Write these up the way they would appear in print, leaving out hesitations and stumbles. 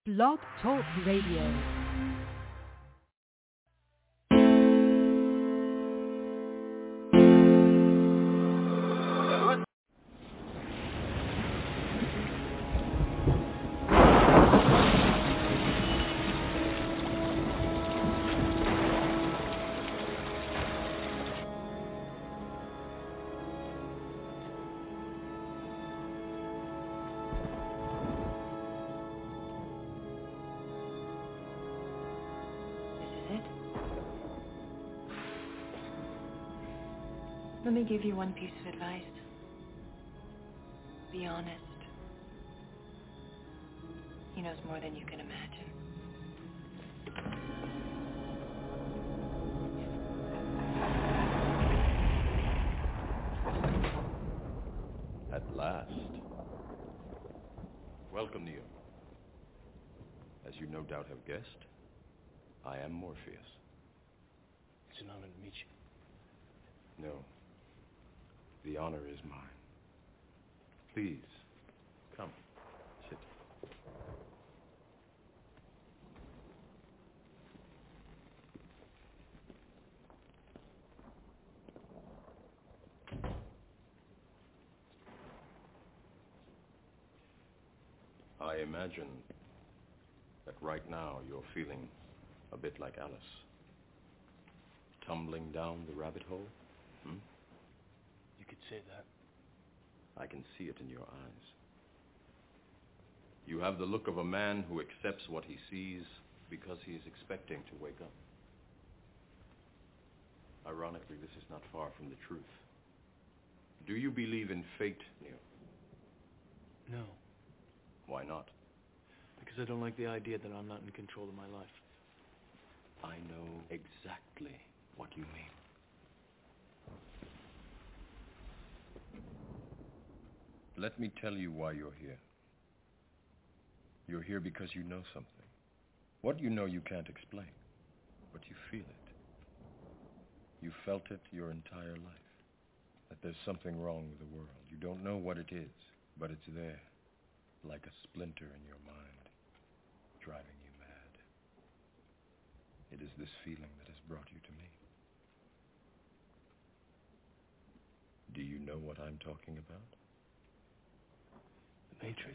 Blog Talk Radio. Let me give you one piece of advice. Be honest. He knows more than you can imagine. At last. Welcome, Neo. As you no doubt have guessed, I am Morpheus. It's an honor to meet you. No. The honor is mine. Please, come, sit. I imagine that right now you're feeling a bit like Alice. Tumbling down the rabbit hole? You could say that. I can see it in your eyes. You have the look of a man who accepts what he sees because he is expecting to wake up. Ironically, this is not far from the truth. Do you believe in fate, Neo? No, Why not? because I don't like the idea that I'm not in control of my life. I know exactly what you mean. Let me tell you why you're here. You're here because you know something. What you know you can't explain, but you feel it. You felt it your entire life, that there's something wrong with the world. You don't know what it is, but it's there, like a splinter in your mind, driving you mad. It is this feeling that has brought you to me. Do you know what I'm talking about? The Matrix.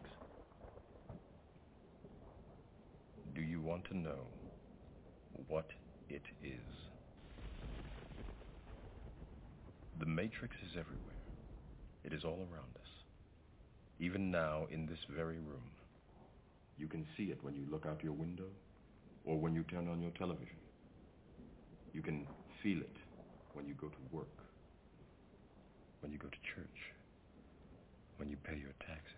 Do you want to know what it is? The Matrix is everywhere. It is all around us. Even now, in this very room. You can see it when you look out your window or when you turn on your television. You can feel it when you go to work, when you go to church, when you pay your taxes.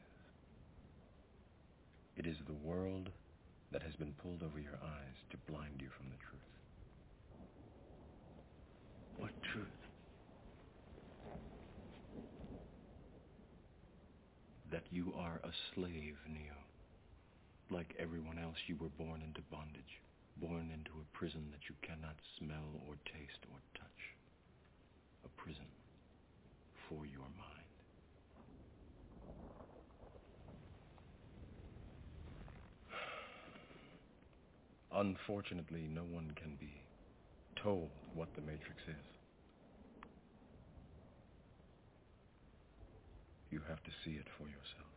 It is the world that has been pulled over your eyes to blind you from the truth. What truth? That you are a slave, Neo. Like everyone else, you were born into bondage, born into a prison that you cannot smell or taste or touch. A prison for your mind. Unfortunately, no one can be told what the Matrix is. You have to see it for yourself.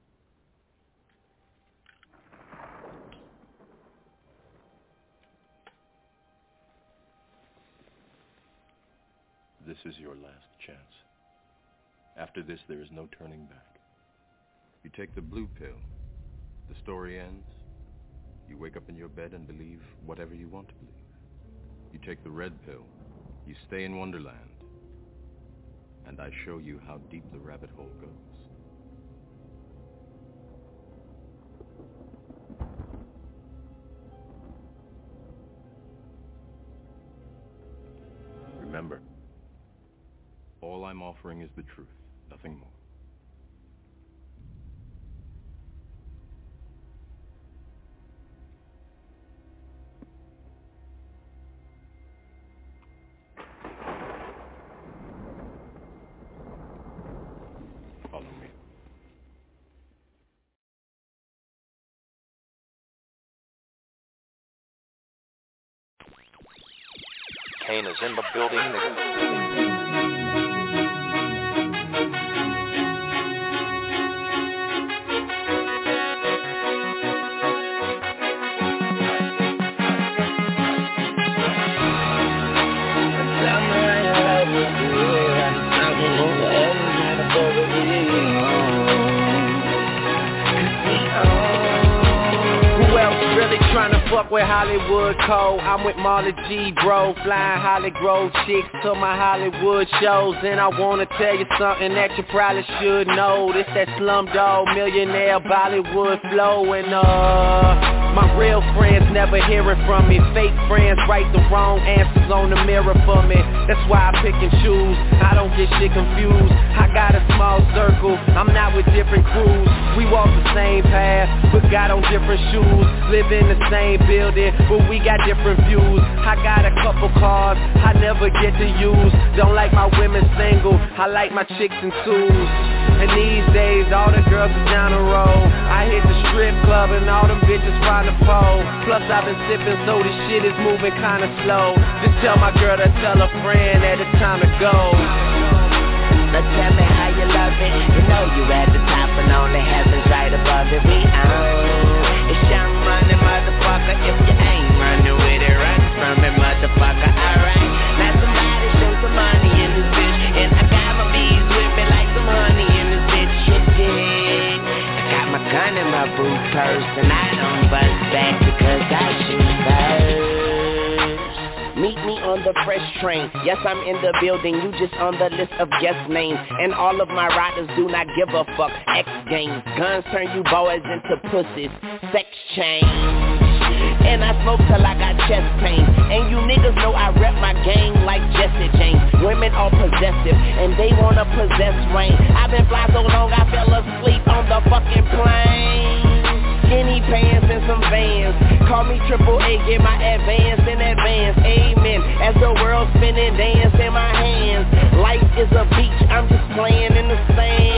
This is your last chance. After this, there is no turning back. You take the blue pill. The story ends. You wake up in your bed and believe whatever you want to believe. You take the red pill. You stay in Wonderland. And I show you how deep the rabbit hole goes. Remember, all I'm offering is the truth, nothing more. Follow me. Kane is in the building. Trying to fuck with Hollywood Cole. I'm with Marley G, bro. Flying Holly Grove chicks to my Hollywood shows. And I wanna tell you something that you probably should know. This that Slumdog Millionaire Bollywood flow. And my real friends never hearing from me. Fake friends write the wrong answers on the mirror for me. That's why I pick and choose. I don't get shit confused. I got a small circle. I'm not with different crews. We walk the same path, but got on different shoes. Live in the same building, but we got different views. I got a couple cars I never get to use. Don't like my women single, I like my chicks in twos. And these days all the girls is down the road. I hit the strip club and all them bitches find the pole. Plus I've been sipping so this shit is moving kinda slow. Just tell my girl to tell a friend that it's time to go. Now tell me how you love it. You know you at the top and only heaven's right above it. We own. It's young money, motherfucker. If you ain't running with it, run from it, motherfucker. Alright. Now somebody show some money in this bitch. And I got my bees with me like some honey in this bitch. Shit, dig. I got my gun in my boot purse. And I don't bust back because I shoot first. Meet me on the fresh train. Yes, I'm in the building, you just on the list of guest names. And all of my riders do not give a fuck. X games, guns turn you boys into pussies. Sex change. And I smoke till I got chest pain. And you niggas know I rep my gang like Jesse James. Women are possessive, and they wanna possess rain. I've been fly so long I fell asleep on the fucking plane. Skinny pants and some Vans. Call me Triple A, get my advance in advance. Amen. As the world spinning, dance in my hands. Life is a beach, I'm just playing in the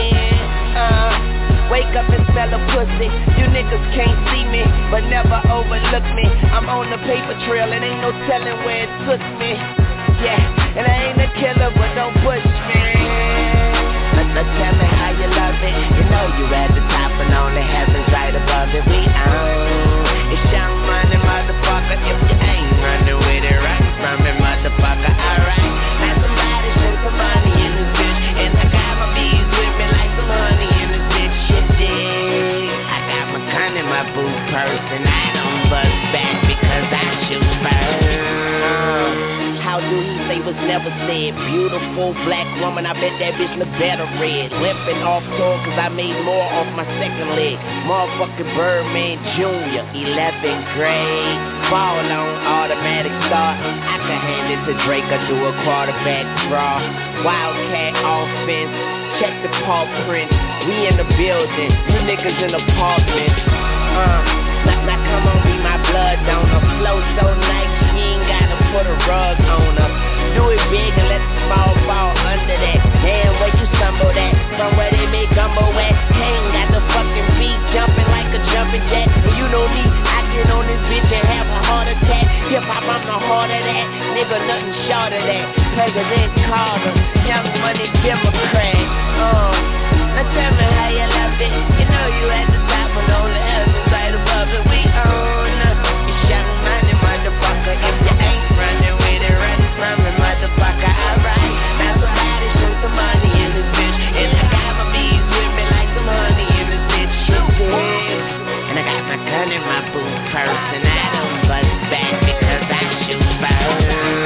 sand. Wake up and smell a pussy. You niggas can't see me, but never overlook me. I'm on the paper trail and ain't no telling where it took me. Yeah, and I ain't a killer, but don't push me. Now tell me how you love it. You know you at the top and only heaven's right above it. We own. It's young money, motherfucker. If you ain't running with it, run from it, motherfucker. Alright. Now somebody show some money in this bitch. And I got my bees with me like some honey in this bitch. Shit, dig. I got my gun in my boot purse. And I don't bust back because I shoot first. How do he say was never said? Beautiful black woman, I bet that bitch look better red. Limping off tour cause I made more off my second leg. Motherfucking Birdman Jr., 11th grade. Ball on automatic start. I can hand it to Drake or do a quarterback draw. Wildcat offense, check the paw print. We in the building, you niggas in apartments. Now come on, be my blood donor. Flow so nice, you ain't gotta put a rug on her. Do it big and let the small fall under that. Damn, where you stumble at? From where they make gumbo at. Hang, got the fucking beat jumping like a jumping jack. And you know me, I get on this bitch and have a heart attack. Hip-hop, I'm the heart of that. Nigga, nothing short of that. President Carter, Young Money Democrat. Now tell me how you love it. You know you at the top and only heaven's right above it. We own. It's young money, motherfucker. If you ain't running with it, run from it, motherfucker. Alright. Now somebody show some money in this bitch. And I got my bees with me like some honey in this bitch. And I got my gun in my boot purse. And I don't bust back because I shoot first.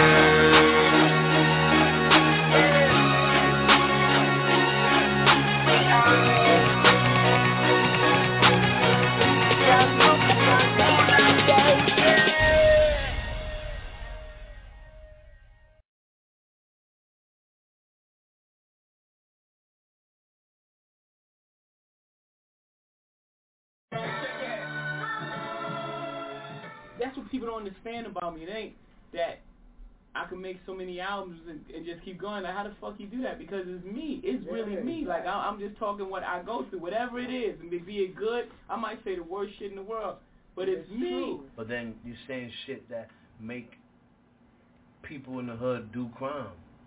That's what people don't understand about me. It ain't that I can make so many albums and just keep going. Like, how the fuck you do that? Because it's me. It's really me. Like, I'm just talking what I go through, whatever it is. And be it good, I might say the worst shit in the world, but it's me. But then you saying shit that make people in the hood do crime.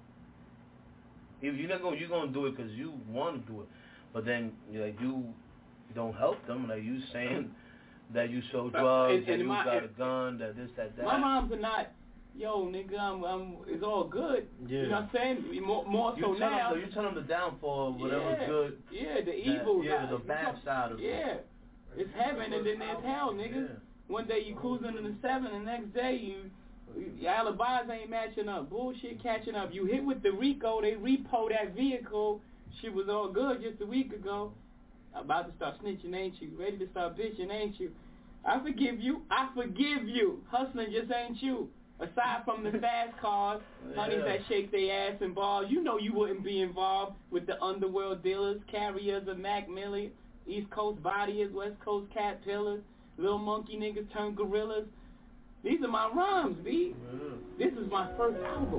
If you're gonna do it because you want to do it, but then you don't help them. Like you saying that you sold drugs, and you got a gun, that this, that. My moms are not. Yo, nigga, it's all good. Yeah. You know what I'm saying? More so now. You tell them the downfall, whatever's good. Yeah, the evil. The bad side of it. Yeah. It's heaven and then there's hell, nigga. Yeah. One day you cruising in the 7, the next day your alibis ain't matching up. Bullshit catching up. You hit with the RICO, they repo that vehicle. Shit was all good just a week ago. About to start snitching, ain't you? Ready to start bitching, ain't you? I forgive you. Hustling just ain't you. Aside from the fast cars, honeys that shake their ass and ball, you know you wouldn't be involved with the underworld dealers, carriers of Mac Millie, East Coast bodiers, West Coast caterpillars, little monkey niggas turned gorillas. These are my rhymes, B. This is my first album.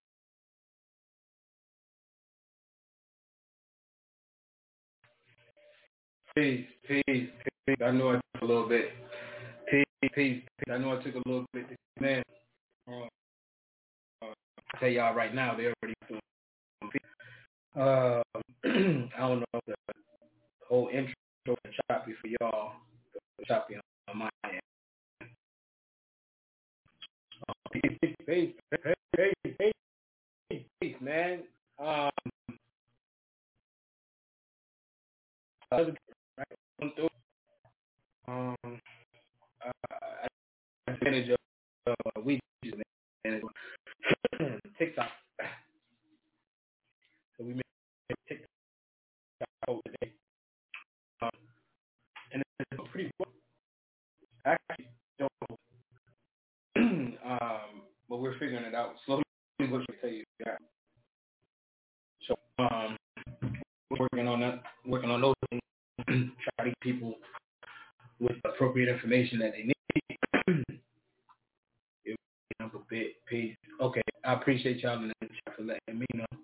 Peace. I know I took a little bit. Peace. I know I took a little bit. Man, I'll tell y'all right now, they already doing I don't know if the whole intro is choppy for y'all. Choppy on my end. Peace, man. Advantage of we TikTok. So we made TikTok over today, and it's pretty well. Actually, don't. But we're figuring it out slowly. What should I tell you guys? So we're working on those things. Try to get people with appropriate information that they need. A bit, peace. Okay, I appreciate y'all in the chat for letting me know.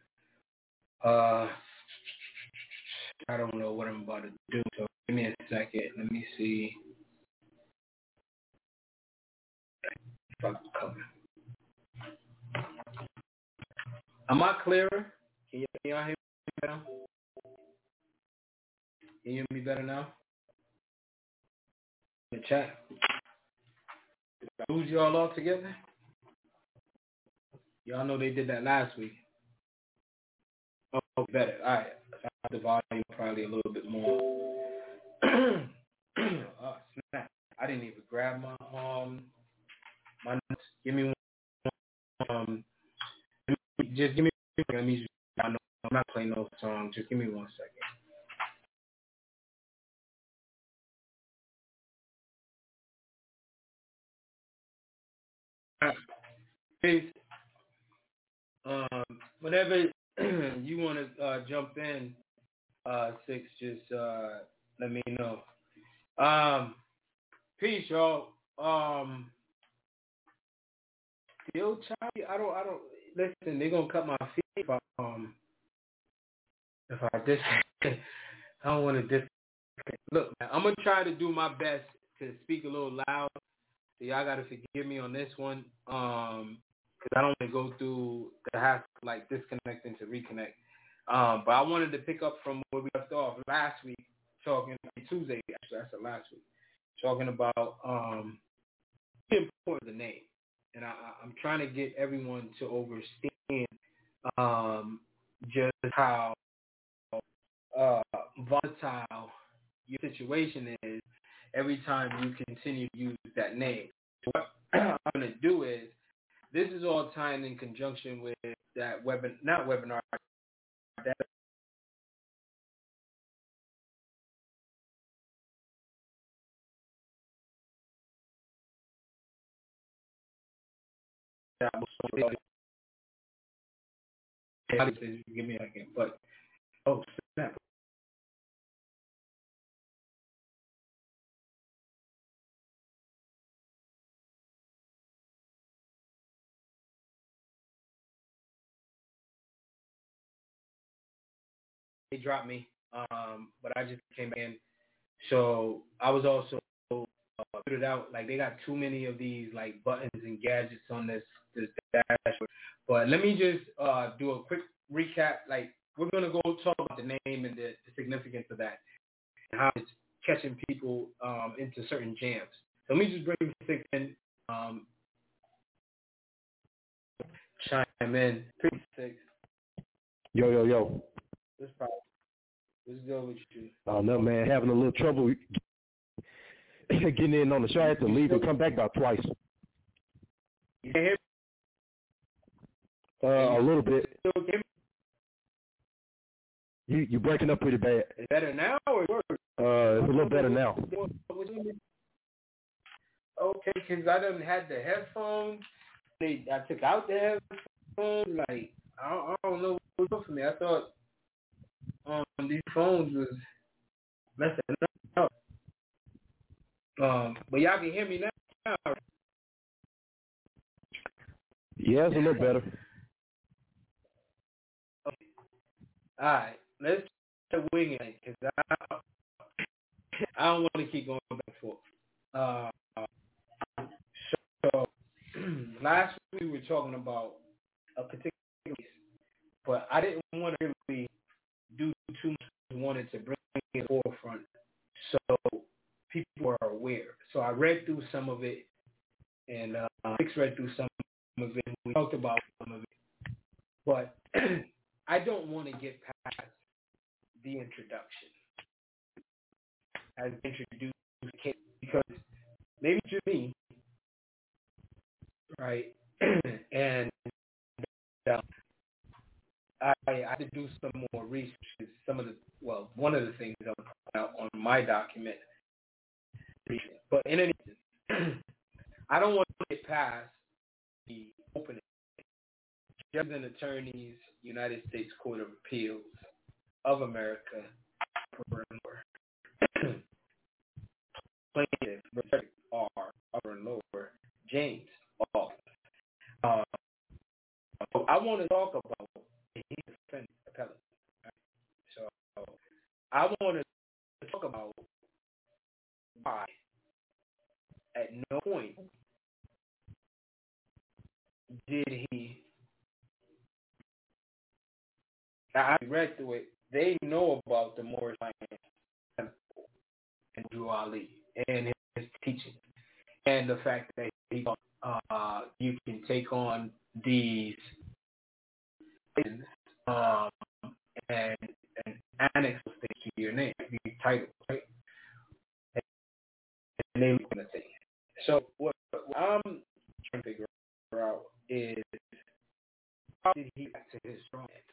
I don't know what I'm about to do, so give me a second. Let me see if I can cover. Am I clearer? Can y'all hear me better? Can you hear me better now? In the chat. Did I lose y'all all together? Y'all know they did that last week. Oh, better. All right. The volume probably a little bit more. Oh, snap. I didn't even grab my notes. Give me one. Just give me. Let me. I know I'm not playing no song. Just give me 1 second. Peace. Whenever you want to jump in, Six, just let me know. Peace, y'all. Yo, Choppy, I don't listen. They're gonna cut my feet if I disconnect. I don't want to disconnect. Look, man, I'm gonna try to do my best to speak a little loud. So y'all gotta forgive me on this one. Because I don't want to go through the hassle like disconnecting to reconnect. But I wanted to pick up from where we left off last week, talking Tuesday. Actually, that's the last week, talking about the importance of the name, and I'm trying to get everyone to understand just how volatile your situation is every time you continue to use that name. So what I'm going to do is, this is all tied in conjunction with that webinar. Give me a second, but snap. They dropped me, but I just came in. So I was also put it out. Like, they got too many of these like buttons and gadgets on this But let me just do a quick recap. Like, we're going to go talk about the name and the significance of that and how it's catching people into certain jams. So let me just bring 6 in, chime in. 6. Yo. What's good with you? Oh, no, man. Having a little trouble getting in on the show. I had to leave and come back about twice. You can hear me? A little bit. Okay. You breaking up pretty bad. Is it better now or worse? It's a little better now. Okay, because I done had the headphones. I took out the headphones. Like, I don't know what's up for me. I thought these phones was messing up. But y'all can hear me now. Yeah, it's a little better. Okay. All right, let's wing it because I don't want to keep going back and forth. So last week we were talking about a particular case, but I didn't want to really do too much. I wanted to bring it to the forefront so people are aware. So I read through some of it, and Six read through some of it. We talked about some of it, but I don't want to get past the introduction. As introduced the case, because maybe just me, right? And I had to do some more research. One of the things I'm putting out on my document. But in any case, I don't want to get past the opening. Judges and Attorneys, United States Court of Appeals of America, plaintiff R. Upper and Lower, James R. So I want to talk about the defendant appellate. Right? So I want to talk about why at no point did he. I read through it. They know about the Moorish Science Temple and Drew Ali and his teaching, and the fact that you can take on these and annex things to your name, your title, right? And name the thing. So what I'm trying to figure out is how did he get to his strong end?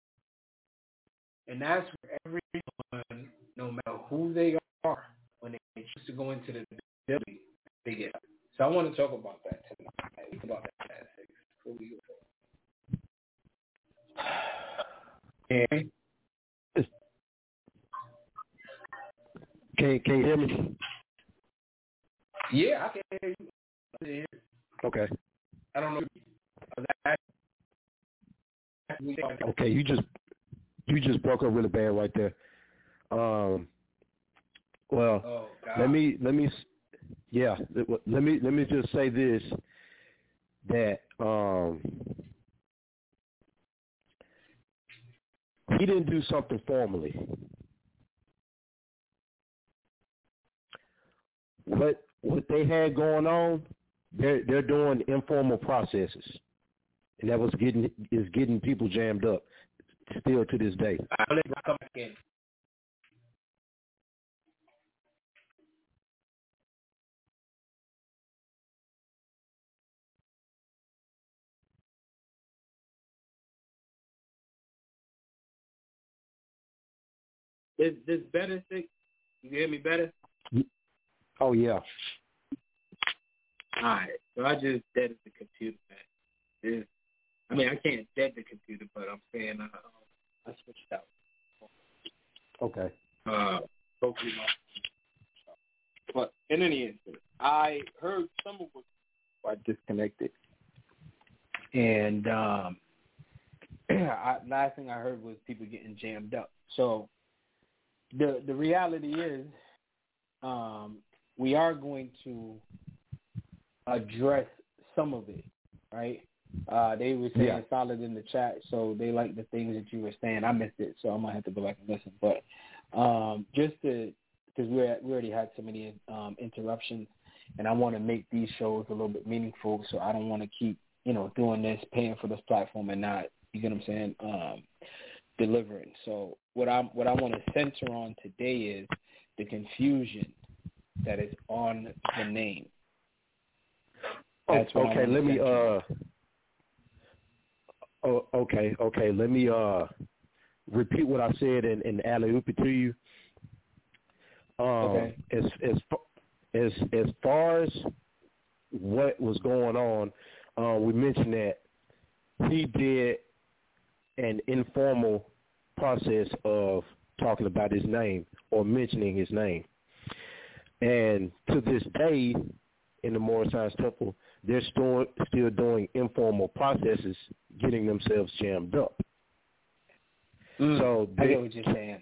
And that's where everyone, no matter who they are, when they choose to go into the building, they get up. So I want to talk about that tonight. Think about that at 6 before we go. Okay. Can you hear me? Yeah, I can hear you. Okay. I don't know. Okay, you just broke up really bad right there. Let me just say this, that he didn't do something formally. What they had going on, they're doing informal processes, and that was getting people jammed up still to this day. I'll let you come back in. This better, Six? You hear me better? Oh, yeah. All right. So I just deaded the computer, man. I can't dead the computer, but I'm saying I switched out. Okay. Hopefully but in any instance, I heard some of what I disconnected. And last thing I heard was people getting jammed up. So the reality is we are going to address some of it, right? They were saying solid in the chat, so they like the things that you were saying. I missed it, so I might have to go back and listen. But because we already had so many interruptions, and I want to make these shows a little bit meaningful, so I don't want to keep, doing this, paying for this platform and not, you get what I'm saying, delivering. So what I want to center on today is the confusion that is on the name. That's okay. Let me let me repeat what I said and alley-oop it to you. Okay. As far as what was going on, we mentioned that he did an informal process of talking about his name or mentioning his name. And to this day, in the Moorish Science Temple, they're still doing informal processes, getting themselves jammed up. So I get what you're saying.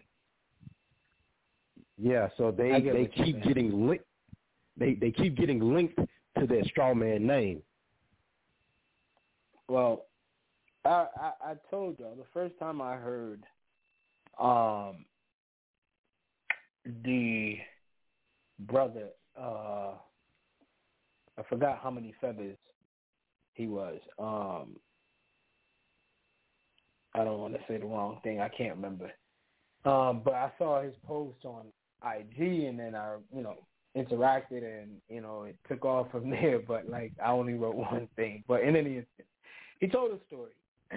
Yeah, so they keep getting linked. They keep getting linked to that straw man name. Well, I told y'all the first time I heard the brother, I forgot how many feathers he was. I don't want to say the wrong thing. I can't remember. But I saw his post on IG, and then I, interacted, and, it took off from there. But, I only wrote one thing. But in any instance, he told a story.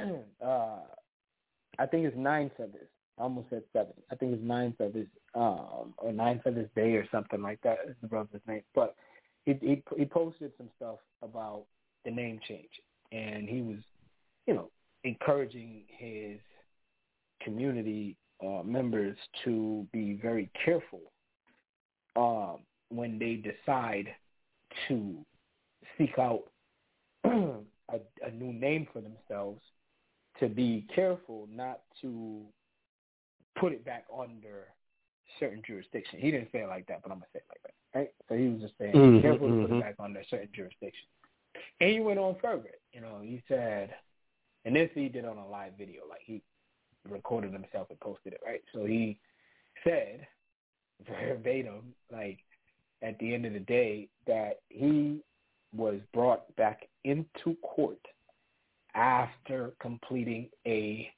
I think it's 9 feathers. I almost said 7. I think it's 9 feathers, or 9 feathers day or something like that is the brother's name. But he posted some stuff about the name change, and he was, encouraging his community members to be very careful when they decide to seek out a new name for themselves, to be careful not to put it back under certain jurisdiction. He didn't say it like that, but I'm going to say it like that, right? So he was just saying, be careful to put it back under certain jurisdiction. And he went on further. He said, and this he did on a live video, he recorded himself and posted it, right? So he said, verbatim, at the end of the day, that he was brought back into court after completing a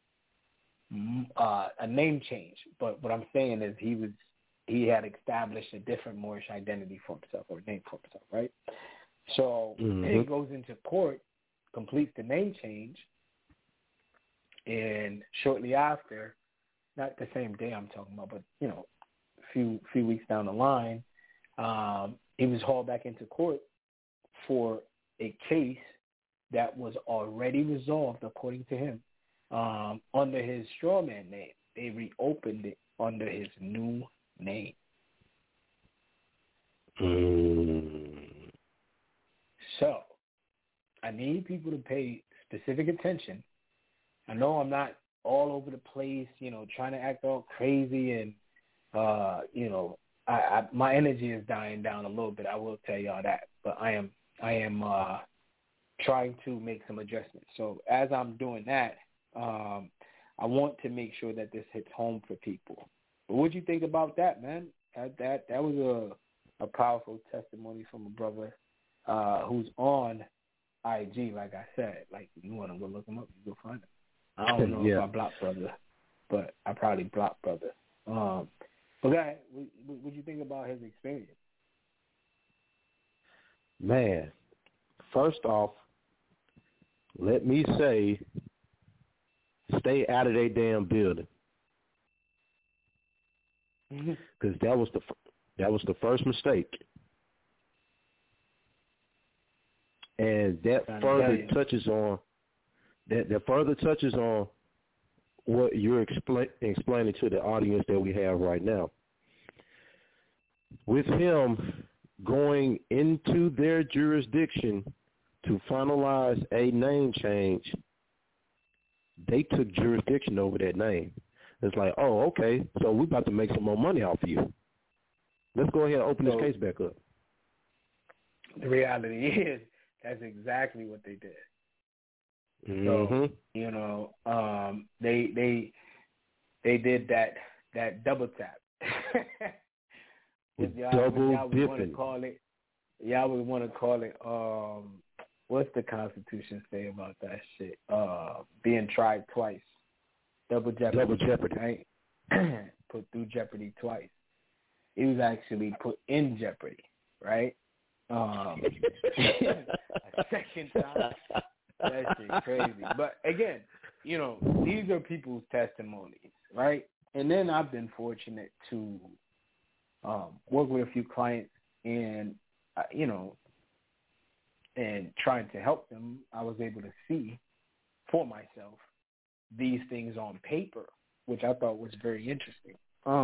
name change. But what I'm saying is he had established a different Moorish identity for himself, or name for himself, right? So he goes into court, completes the name change, and shortly after, not the same day I'm talking about, but a few weeks down the line, he was hauled back into court for a case that was already resolved, according to him, under his strawman name. They reopened it under his new name. So, I need people to pay specific attention. I know I'm not all over the place, trying to act all crazy, and my energy is dying down a little bit. I will tell y'all that, but I am trying to make some adjustments. So as I'm doing that, I want to make sure that this hits home for people. But what do you think about that, man? That was a powerful testimony from a brother who's on IG, like I said. You want to go look him up, you go find him. I don't know if I blocked brother, but I probably blocked brother. But guys, what do you think about his experience? Man, first off, let me say, stay out of that damn building, because that was the first mistake, and that further touches on what you're explaining to the audience that we have right now. With him going into their jurisdiction to finalize a name change, they took jurisdiction over that name. It's like, oh, okay, so we're about to make some more money off of you. Let's go ahead and open this case back up. The reality is that's exactly what they did. So, you know, they did that double tap. Double dipping. Y'all would want to call it, what's the Constitution say about that shit? Being tried twice. Double jeopardy. Right? Put through jeopardy twice. He was actually put in jeopardy, right? A second time. That shit crazy. But again, you know, these are people's testimonies, right? And then I've been fortunate to work with a few clients and, you know, and trying to help them, I was able to see for myself these things on paper, which I thought was very interesting.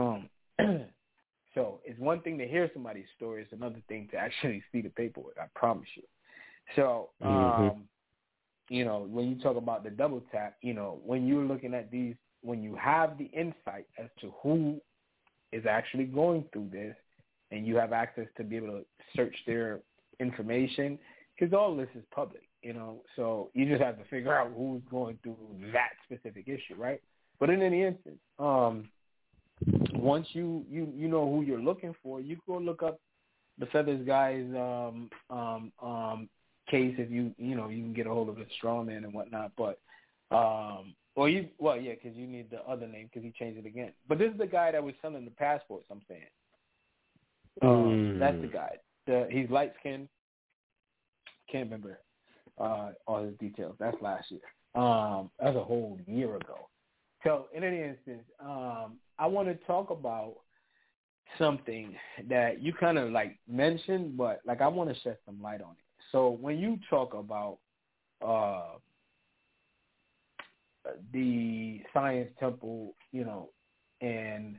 So it's one thing to hear somebody's story. It's another thing to actually see the paperwork, I promise you. So, you know, when you talk about the double tap, you know, when you're looking at these, when you have the insight as to who is actually going through this and you have access to be able to search their information, because all this is public, you know, so you just have to figure out who's going through that specific issue, right? But in any instance, once you know who you're looking for, you go look up the Feathers guy's case if you can get a hold of the straw man and whatnot. But because you need the other name because he changed it again. But this is the guy that was selling the passports. I'm saying that's the guy. He's light skinned. Can't remember all his details. That's last year. That's a whole year ago. So in any instance, I want to talk about something that you kind of like mentioned, but like I want to shed some light on it. So when you talk about the Science Temple, you know, and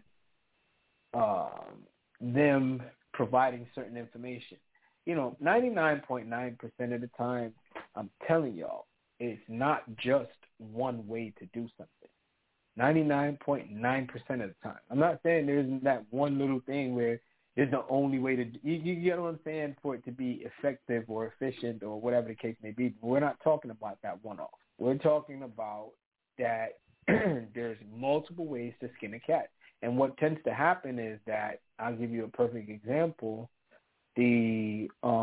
them providing certain information, you know, 99.9% of the time, I'm telling y'all, it's not just one way to do something. 99.9% of the time. I'm not saying there isn't that one little thing where it's the only way to you get what I'm saying, for it to be effective or efficient or whatever the case may be. But we're not talking about that one-off. We're talking about that there's multiple ways to skin a cat. And what tends to happen is that, I'll give you a perfect example, the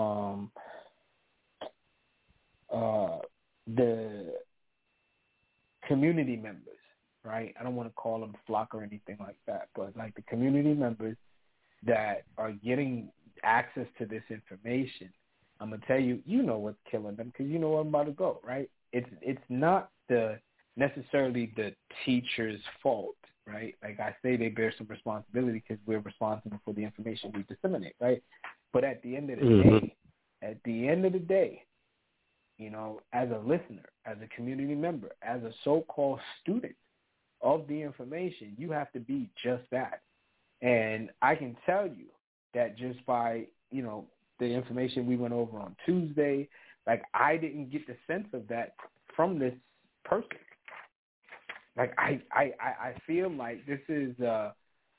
community members, right? I don't want to call them flock or anything like that, but like the community members that are getting access to this information, I'm going to tell you, you know what's killing them because you know where I'm about to go, right? It's not necessarily the teacher's fault, right? Like I say, they bear some responsibility because we're responsible for the information we disseminate, right? But at the end of the day, you know, as a listener, as a community member, as a so-called student of the information, you have to be just that. And I can tell you that just by, you know, the information we went over on Tuesday, like I didn't get the sense of that from this person. Like I feel like this is a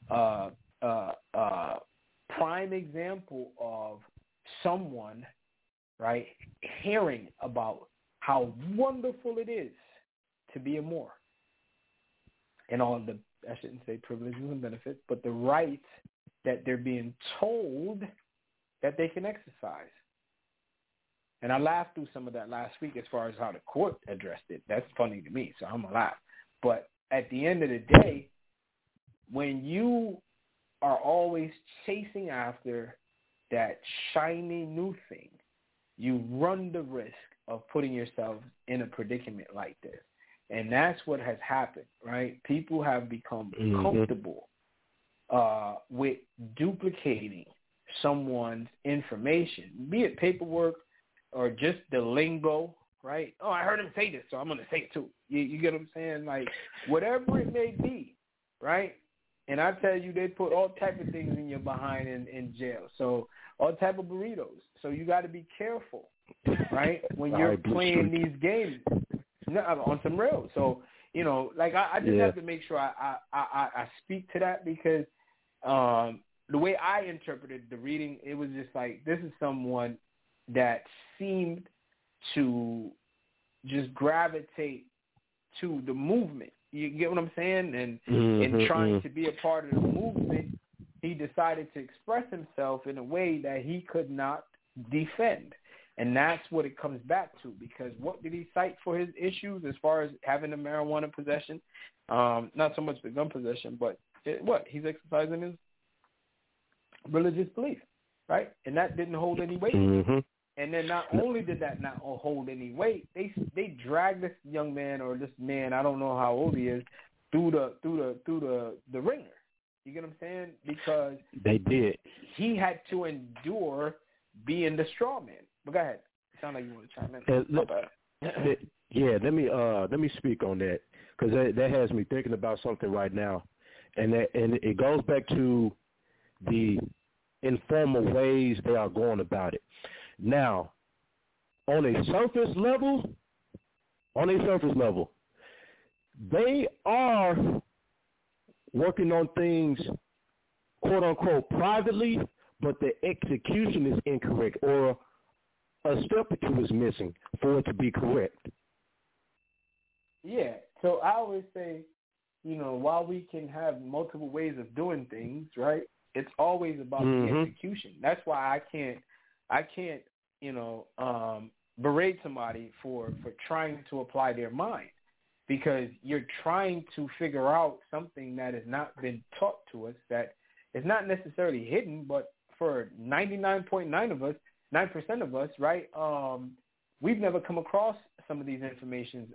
prime example of someone, right, hearing about how wonderful it is to be a Moor and all the, I shouldn't say privileges and benefits, but the rights that they're being told that they can exercise. And I laughed through some of that last week as far as how the court addressed it. That's funny to me, so I'm going to laugh. But at the end of the day, when you are always chasing after that shiny new thing, you run the risk of putting yourself in a predicament like this. And that's what has happened, right? People have become comfortable with duplicating someone's information, be it paperwork or just the lingo, right? Oh, I heard him say this, so I'm going to say it too. You get what I'm saying? Like, whatever it may be, right? And I tell you, they put all type of things in your behind in jail. So all type of burritos. So you got to be careful, right? When you're playing these games on some real. So, you know, like I just have to make sure I speak to that because the way I interpreted the reading, it was just like, this is someone that seemed to just gravitate to the movement. You get what I'm saying? And in trying to be a part of the movement, he decided to express himself in a way that he could not defend. And that's what it comes back to, because what did he cite for his issues as far as having the marijuana possession? Not so much the gun possession, but he's exercising his religious belief, right? And that didn't hold any weight. And then not only did that not hold any weight, they dragged this young man, or this man, I don't know how old he is, through the ringer. You get what I'm saying? Because they did. He had to endure being the straw man. But go ahead. It sounds like you want to chime in. Yeah, let me speak on that, because that has me thinking about something right now, and it goes back to the informal ways they are going about it. Now, on a surface level, they are working on things, quote unquote, privately, but the execution is incorrect, or a step or two is missing for it to be correct. Yeah. So I always say, while we can have multiple ways of doing things, right, it's always about the execution. That's why I can't, berate somebody for trying to apply their mind, because you're trying to figure out something that has not been taught to us, that is not necessarily hidden, but for 99.9% of us, right? We've never come across some of these information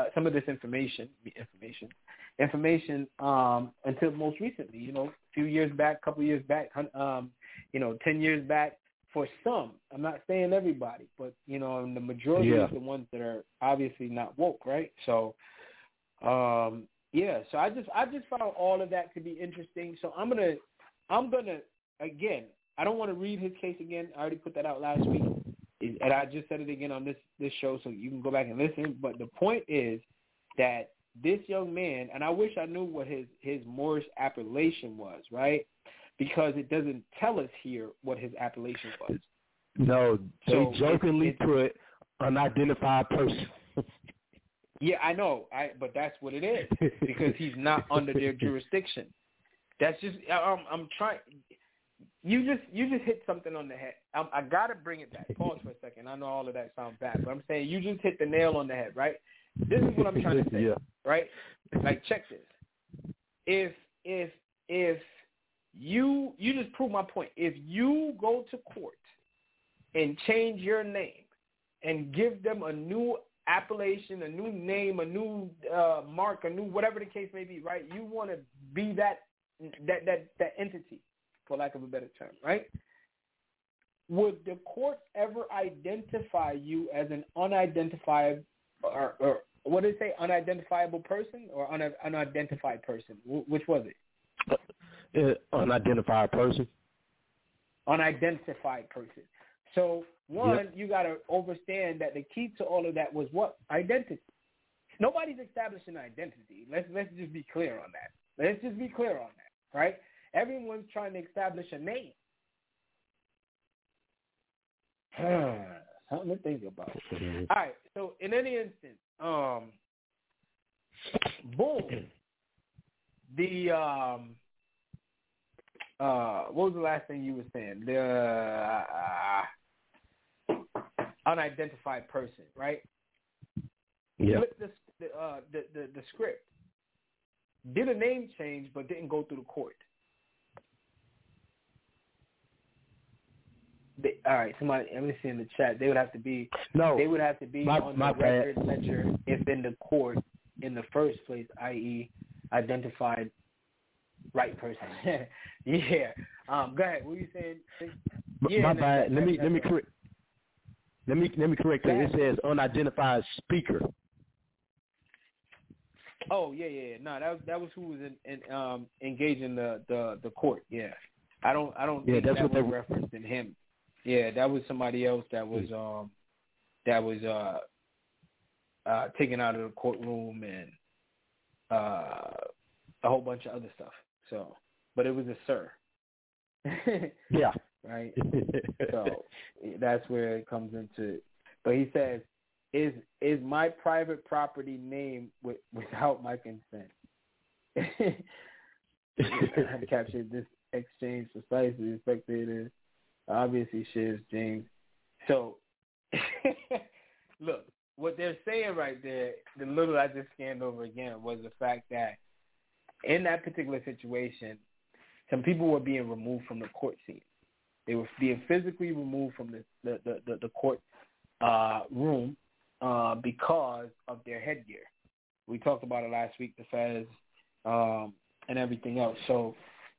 until most recently. A few years back, couple years back, 10 years back. For some, I'm not saying everybody, but the majority is the ones that are obviously not woke, right? So, so I just found all of that to be interesting. So I'm gonna again. I don't want to read his case again. I already put that out last week, and I just said it again on this show, so you can go back and listen. But the point is that this young man, and I wish I knew what his Moorish appellation was, right? Because it doesn't tell us here what his appellation was. No, they jokingly put unidentified person. Yeah, I know, but that's what it is, because he's not under their jurisdiction. That's just I'm trying. You just hit something on the head. I gotta bring it back. Pause for a second. I know all of that sounds bad, but I'm saying you just hit the nail on the head, right? This is what I'm trying to say, right? Like, check this. If you just proved my point. If you go to court and change your name and give them a new appellation, a new name, a new mark, a new whatever the case may be, right? You want to be that entity, for lack of a better term, right? Would the court ever identify you as an unidentified, or what did it say, unidentifiable person or unidentified person? Which was it? Unidentified person. Unidentified person. So, you got to understand that the key to all of that was what? Identity. Nobody's establishing identity. Let's just be clear on that. Right? Everyone's trying to establish a name. Something to think about. All right. So, in any instance, boom. The what was the last thing you were saying? The unidentified person, right? Yeah. Flip the script. Did a name change, but didn't go through the court. All right, somebody. Let me see in the chat. They would have to be. No. They would have to be on the record bad. ledger if in the court in the first place, i.e., identified right person. Yeah. Go ahead. What were you saying? Yeah, my bad. Let me correct. Let me correct that. It says unidentified speaker. Oh yeah. No, that was who was engaging the court. Yeah. I don't think that's that what was referencing him. Yeah, that was somebody else that was taken out of the courtroom and a whole bunch of other stuff. So, but it was a sir. Yeah. Right. So that's where it comes into. But he says is my private property name without my consent. I captured this exchange precisely. The Spectator obviously shares James. So, look, what they're saying right there, the little I just scanned over again, was the fact that in that particular situation, some people were being removed from the court scene. They were being physically removed from the court room because of their headgear. We talked about it last week, the fez and everything else. So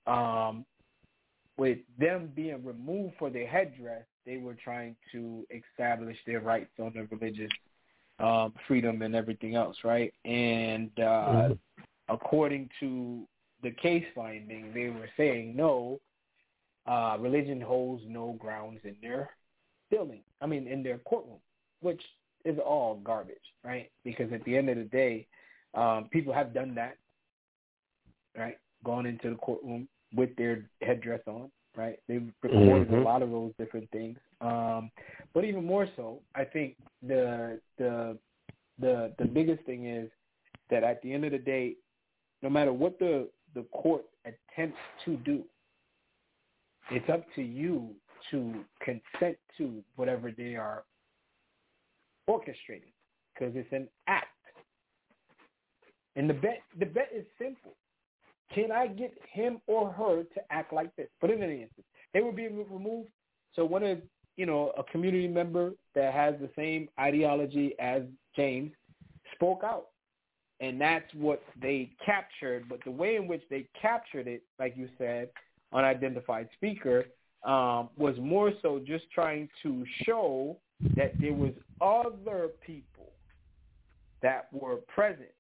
with them being removed for their headdress, they were trying to establish their rights on the religious freedom and everything else, right? And according to the case finding, they were saying no, religion holds no grounds in their building. I mean, in their courtroom, which is all garbage, right? Because at the end of the day, people have done that, right? Gone into the courtroom with their headdress on, right? They've recorded a lot of those different things. But even more so, I think the biggest thing is that at the end of the day, no matter what the court attempts to do, it's up to you to consent to whatever they are orchestrating, because it's an act. And the bet is simple. Can I get him or her to act like this? But in any instance, they were being removed. So one of, a community member that has the same ideology as James spoke out. And that's what they captured. But the way in which they captured it, like you said, unidentified speaker, was more so just trying to show that there was other people that were present.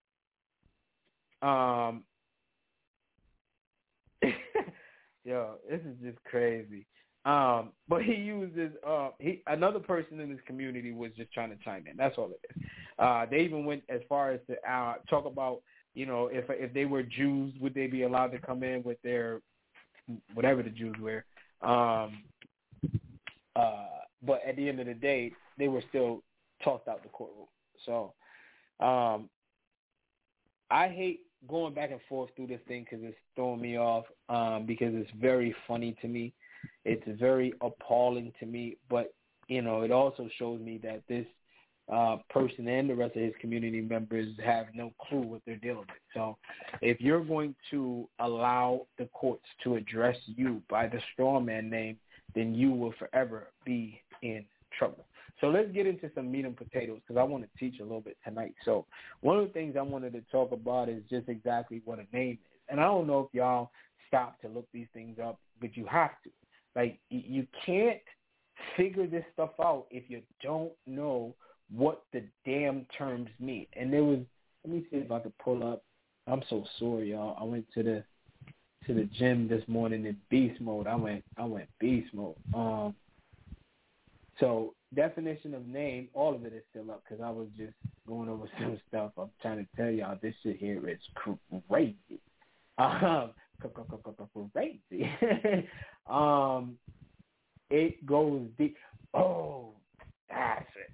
Yo, this is just crazy. But he uses another person in his community was just trying to chime in. That's all it is. They even went as far as to talk about, if they were Jews, would they be allowed to come in with their whatever the Jews wear? But at the end of the day, they were still tossed out the courtroom. So I hate going back and forth through this thing because it's throwing me off, because it's very funny to me. It's very appalling to me, but, it also shows me that this person and the rest of his community members have no clue what they're dealing with. So if you're going to allow the courts to address you by the straw man name, then you will forever be in trouble. So let's get into some meat and potatoes, because I want to teach a little bit tonight. So one of the things I wanted to talk about is just exactly what a name is. And I don't know if y'all stop to look these things up, but you have to. Like, you can't figure this stuff out if you don't know what the damn terms mean. And there was, let me see if I could pull up. I'm so sorry, y'all. I went to the gym this morning in beast mode. I went beast mode. So definition of name, all of it is still up because I was just going over some stuff. I'm trying to tell y'all this shit here is crazy. Crazy. It goes deep. Oh, that's it.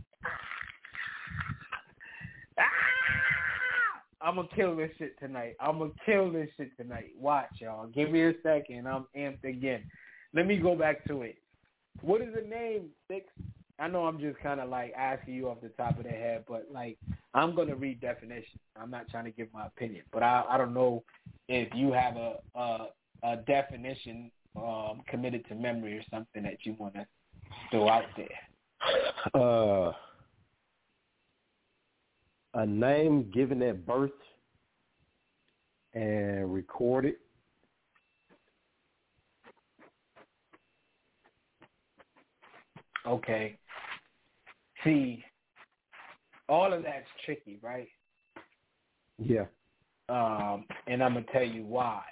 I'm going to kill this shit tonight. Watch, y'all. Give me a second. I'm amped again. Let me go back to it. What is the name, Six? I know I'm just kind of like asking you off the top of the head, but like I'm going to read definition. I'm not trying to give my opinion, but I don't know if you have a definition committed to memory or something that you want to throw out there. A name given at birth and recorded. Okay. See, all of that's tricky, right? Yeah. And I'm going to tell you why.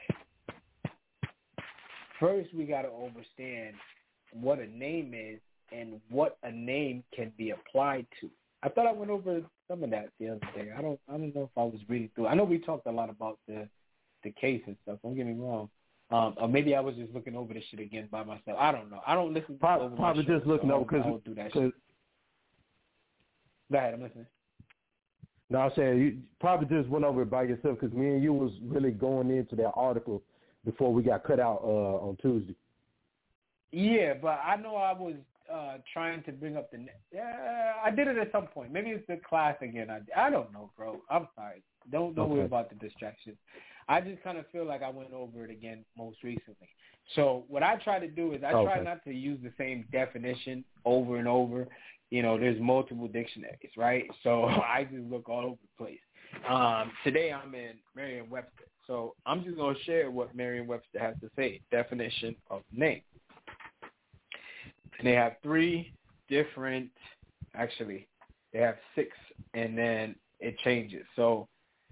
First, we got to understand what a name is and what a name can be applied to. I thought I went over some of that the other day. I don't know if I was reading through. I know we talked a lot about the case and stuff. Don't get me wrong. Or maybe I was just looking over this shit again by myself. I don't know. I don't listen to probably just looking over because Go ahead, I'm listening. No, I'm saying you probably just went over it by yourself because me and you was really going into that article before we got cut out on Tuesday. Yeah, but I know I was trying to bring up the. I did it at some point. Maybe it's the class again. I don't know, bro. I'm sorry. Don't worry about the distraction. I just kind of feel like I went over it again most recently. So what I try to do is I try not to use the same definition over and over. You know, there's multiple dictionaries, right? So I just look all over the place. Today I'm in Merriam-Webster. So I'm just going to share what Merriam-Webster has to say, definition of name. And they have 3 different, actually, they have 6, and then it changes. So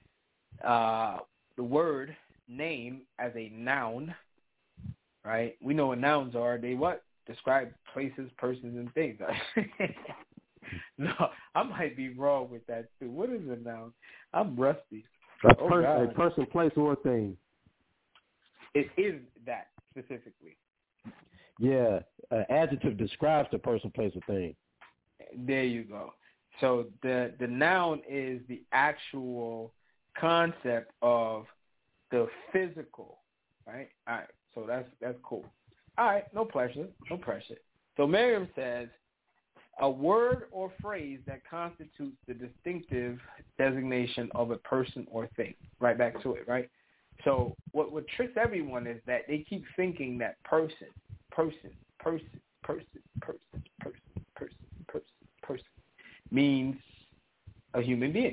the word name as a noun, right? We know what nouns are. They what? Describe places, persons, and things. No, I might be wrong with that, too. What is a noun? I'm rusty. A person, place, or thing. It is that specifically. Yeah, adjective describes the person, place, or thing. There you go. So the noun is the actual concept of the physical, right? All right, so that's cool. All right, no pressure. So Merriam says, a word or phrase that constitutes the distinctive designation of a person or thing. Right back to it, right? So what tricks everyone is that they keep thinking that person means a human being.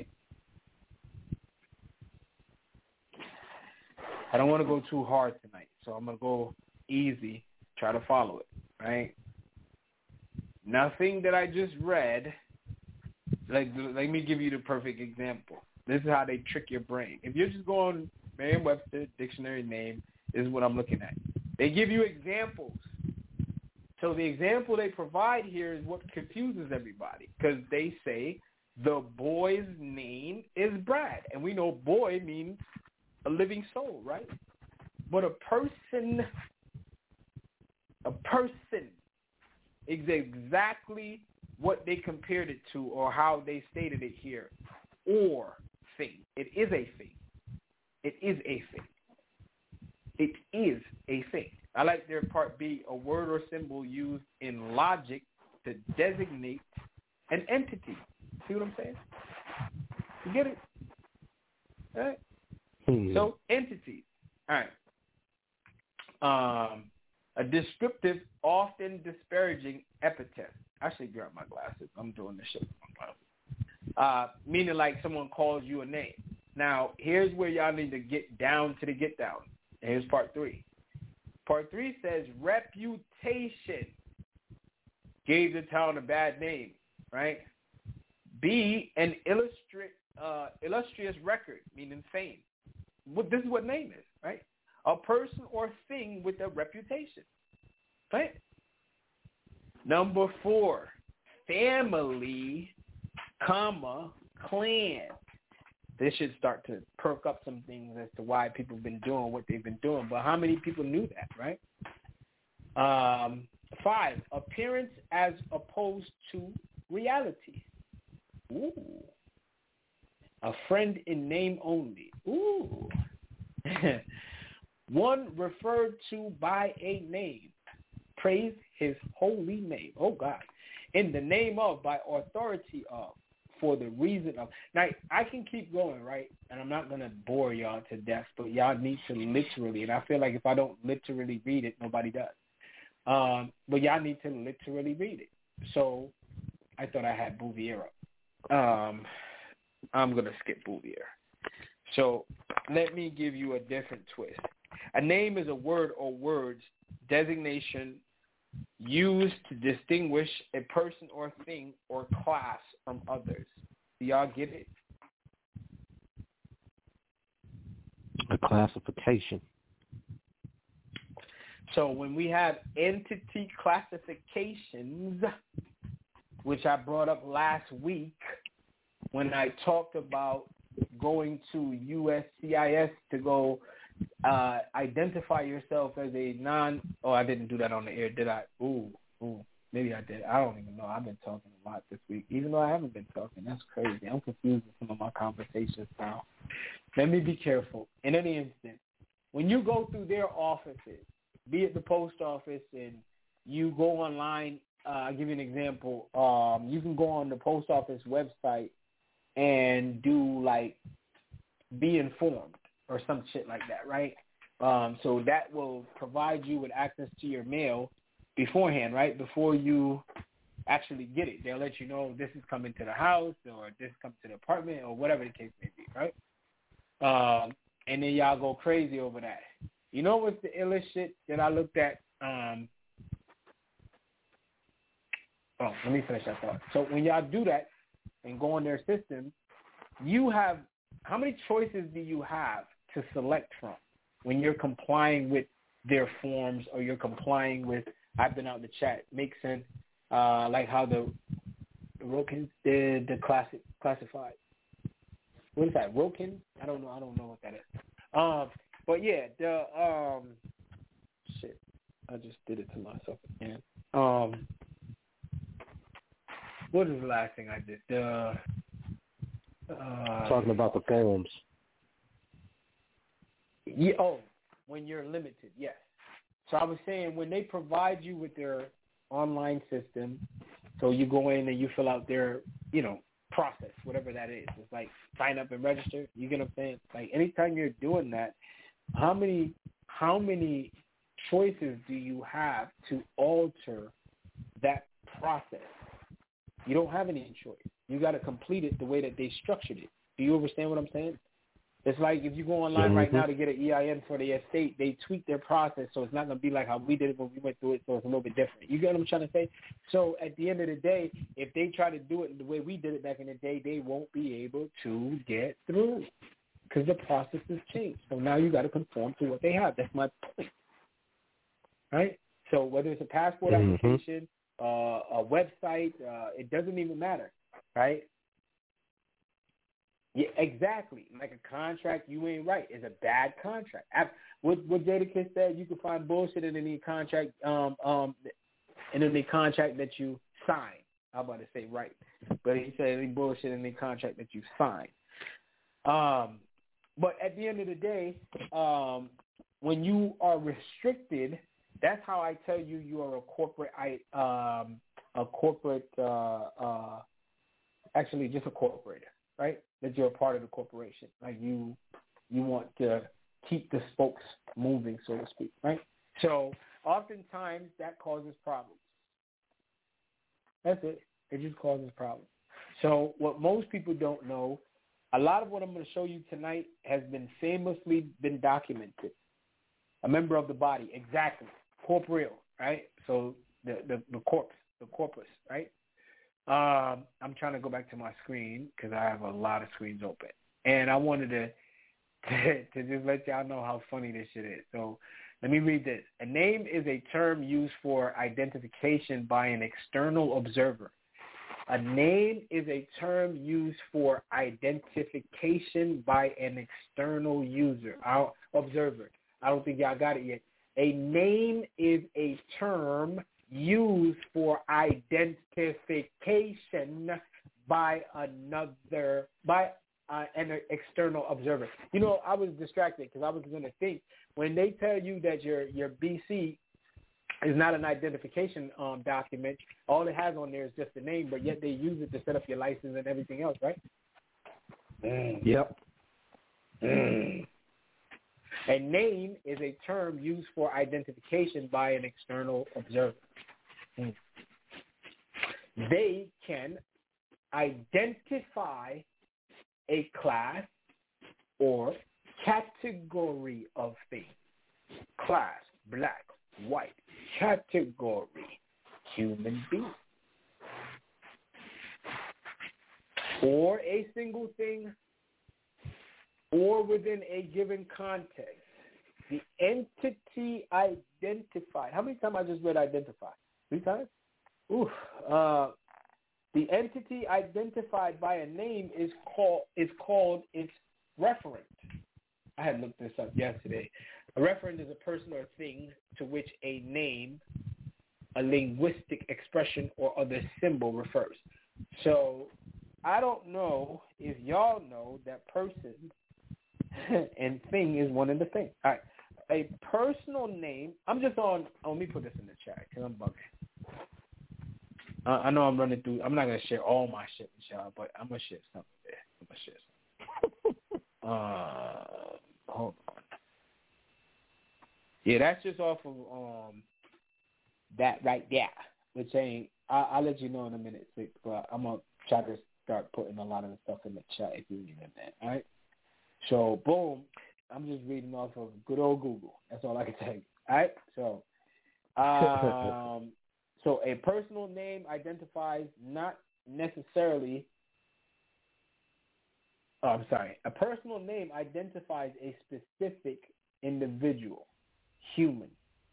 I don't want to go too hard tonight, so I'm going to go easy, try to follow it, right? Nothing that I just read, like, let me give you the perfect example. This is how they trick your brain. If you're just going Merriam-Webster dictionary name, this is what I'm looking at. They give you examples. So the example they provide here is what confuses everybody because they say the boy's name is Brad. And we know boy means a living soul, right? But a person is exactly what they compared it to or how they stated it here. Or thing. It is a thing. It is a thing. It is a thing. I like their part B, a word or symbol used in logic to designate an entity. See what I'm saying? You get it? All right. So, entities. All right. A descriptive, often disparaging epithet. I should grab my glasses. I'm doing this shit with my glasses. Meaning like someone calls you a name. Now, here's where y'all need to get down to the get down. And here's part 3. Part 3 says reputation gave the town a bad name, right? B, an illustrious record, meaning fame. This is what name is, right? A person or thing with a reputation, right? Number 4, family, comma, clan. This should start to perk up some things as to why people have been doing what they've been doing. But how many people knew that, right? 5, appearance as opposed to reality. Ooh. A friend in name only. Ooh. 1 referred to by a name. Praise his holy name. Oh, God. In the name of, by authority of, for the reason of. Now, I can keep going, right? And I'm not going to bore y'all to death, but y'all need to literally, and I feel like if I don't literally read it, nobody does. But y'all need to literally read it. So I thought I had Bouvier up. I'm going to skip Bouvier. So let me give you a different twist. A name is a word or words, designation used to distinguish a person or thing or class from others. Do y'all get it? A classification. So when we have entity classifications, which I brought up last week when I talked about going to USCIS to go identify yourself as a I didn't do that on the air, did I? Ooh. Maybe I did. I don't even know. I've been talking a lot this week, even though I haven't been talking. That's crazy. I'm confused with some of my conversations now. Let me be careful. In any instance, when you go through their offices, be it the post office, and you go online, I'll give you an example. You can go on the post office website and do, like, be informed or some shit like that, right? So that will provide you with access to your mail beforehand, right? Before you actually get it. They'll let you know this is coming to the house or this comes to the apartment or whatever the case may be, right? And then y'all go crazy over that. You know what's the illest shit that I looked at? Let me finish that thought. So when y'all do that and go on their system, you have, how many choices do you have to select from when you're complying with their forms or you're complying with, I've been out in the chat, makes sense, like how the Rokin did the classified. What is that, Rokin? I don't know what that is. But yeah, the shit, I just did it to myself again. What is the last thing I did? Talking about the forms. Yeah, when you're limited, yes. So I was saying when they provide you with their online system, so you go in and you fill out their, process, whatever that is. It's like sign up and register. You get what I'm saying? Like anytime you're doing that, how many choices do you have to alter that process? You don't have any choice. You got to complete it the way that they structured it. Do you understand what I'm saying? It's like if you go online right now to get an EIN for the estate, they tweak their process so it's not going to be like how we did it when we went through it, so it's a little bit different. You get what I'm trying to say? So at the end of the day, if they try to do it the way we did it back in the day, they won't be able to get through because the process has changed. So now you got to conform to what they have. That's my point. Right? So whether it's a passport application, a website, it doesn't even matter. Right? Yeah, exactly. Like a contract, you ain't right. It's a bad contract. What Jadakiss said, you can find bullshit in any contract, in any contract that you sign. I'm about to say right, but he said any bullshit in any contract that you sign. But at the end of the day, when you are restricted, that's how I tell you you are actually just a corporator, right? That you're a part of the corporation. Like you want to keep the spokes moving, so to speak, right? So oftentimes that causes problems. That's it. It just causes problems. So what most people don't know, a lot of what I'm going to show you tonight has been famously been documented. A member of the body, exactly. Corporeal, right? So the corpus, right? I'm trying to go back to my screen because I have a lot of screens open. And I wanted to just let y'all know how funny this shit is. So let me read this. A name is a term used for identification by an external observer. A name is a term used for identification by an external observer. I don't think y'all got it yet. A name is a term used for identification by an external observer. I was distracted because I was going to think when they tell you that your BC is not an identification document, all it has on there is just the name, but yet they use it to set up your license and everything else, right? Yep. A name is a term used for identification by an external observer. They can identify a class or category of things. Class, black, white. Category, human being. Or a single thing, or within a given context. The entity identified. How many times I just read identify? 3 times? Oof. The entity identified by a name is called its referent. I had looked this up yesterday. A referent is a person or thing to which a name a linguistic expression or other symbol refers. So I don't know if y'all know that person and thing is one of the things. All right. A personal name, I'm just on, let me put this in the chat because I'm bugging. I know I'm running through, I'm not going to share all my shit with y'all, but I'm going to share something there. Hold on. Yeah, that's just off of that right there, which ain't, I'll let you know in a minute, but I'm going to try to start putting a lot of the stuff in the chat if you need that, all right? So, boom, I'm just reading off of good old Google. That's all I can tell you, all right? So, so a personal name identifies not necessarily, a personal name identifies a specific individual, human.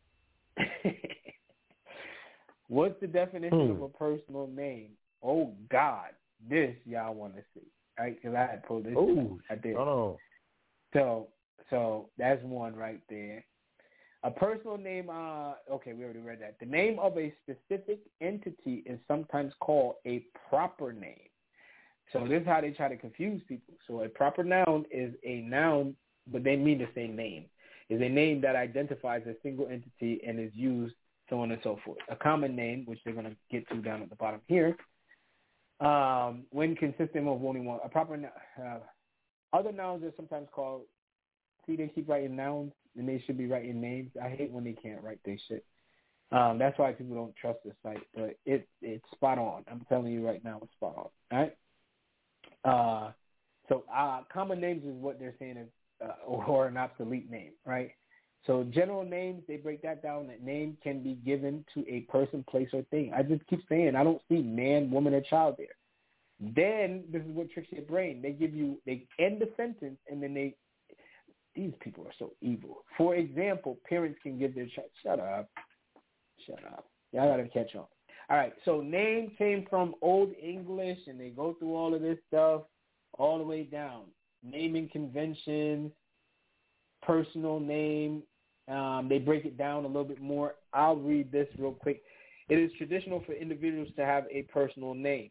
What's the definition of a personal name? Oh, God, this y'all want to see, right? Because I had pulled this. I did. Oh. So that's one right there. A personal name, okay, we already read that. The name of a specific entity is sometimes called a proper name. So this is how they try to confuse people. So a proper noun is a noun, but they mean the same name. Is a name that identifies a single entity and is used so on and so forth. A common name, which they're going to get to down at the bottom here, when consisting of only one. A proper other nouns are sometimes called, see, they keep writing nouns, and they should be writing names. I hate when they can't write their shit. That's why people don't trust the site, but it's spot on. I'm telling you right now, it's spot on. All right? So common names is what they're saying is, or an obsolete name, right? So general names, they break that down. That name can be given to a person, place, or thing. I just keep saying, I don't see man, woman, or child there. Then this is what tricks your brain. They end the sentence, and then these people are so evil. For example, parents can give their child, shut up. Y'all got to catch on. All right, so name came from Old English, and they go through all of this stuff all the way down. Naming conventions, personal name, they break it down a little bit more. I'll read this real quick. It is traditional for individuals to have a personal name,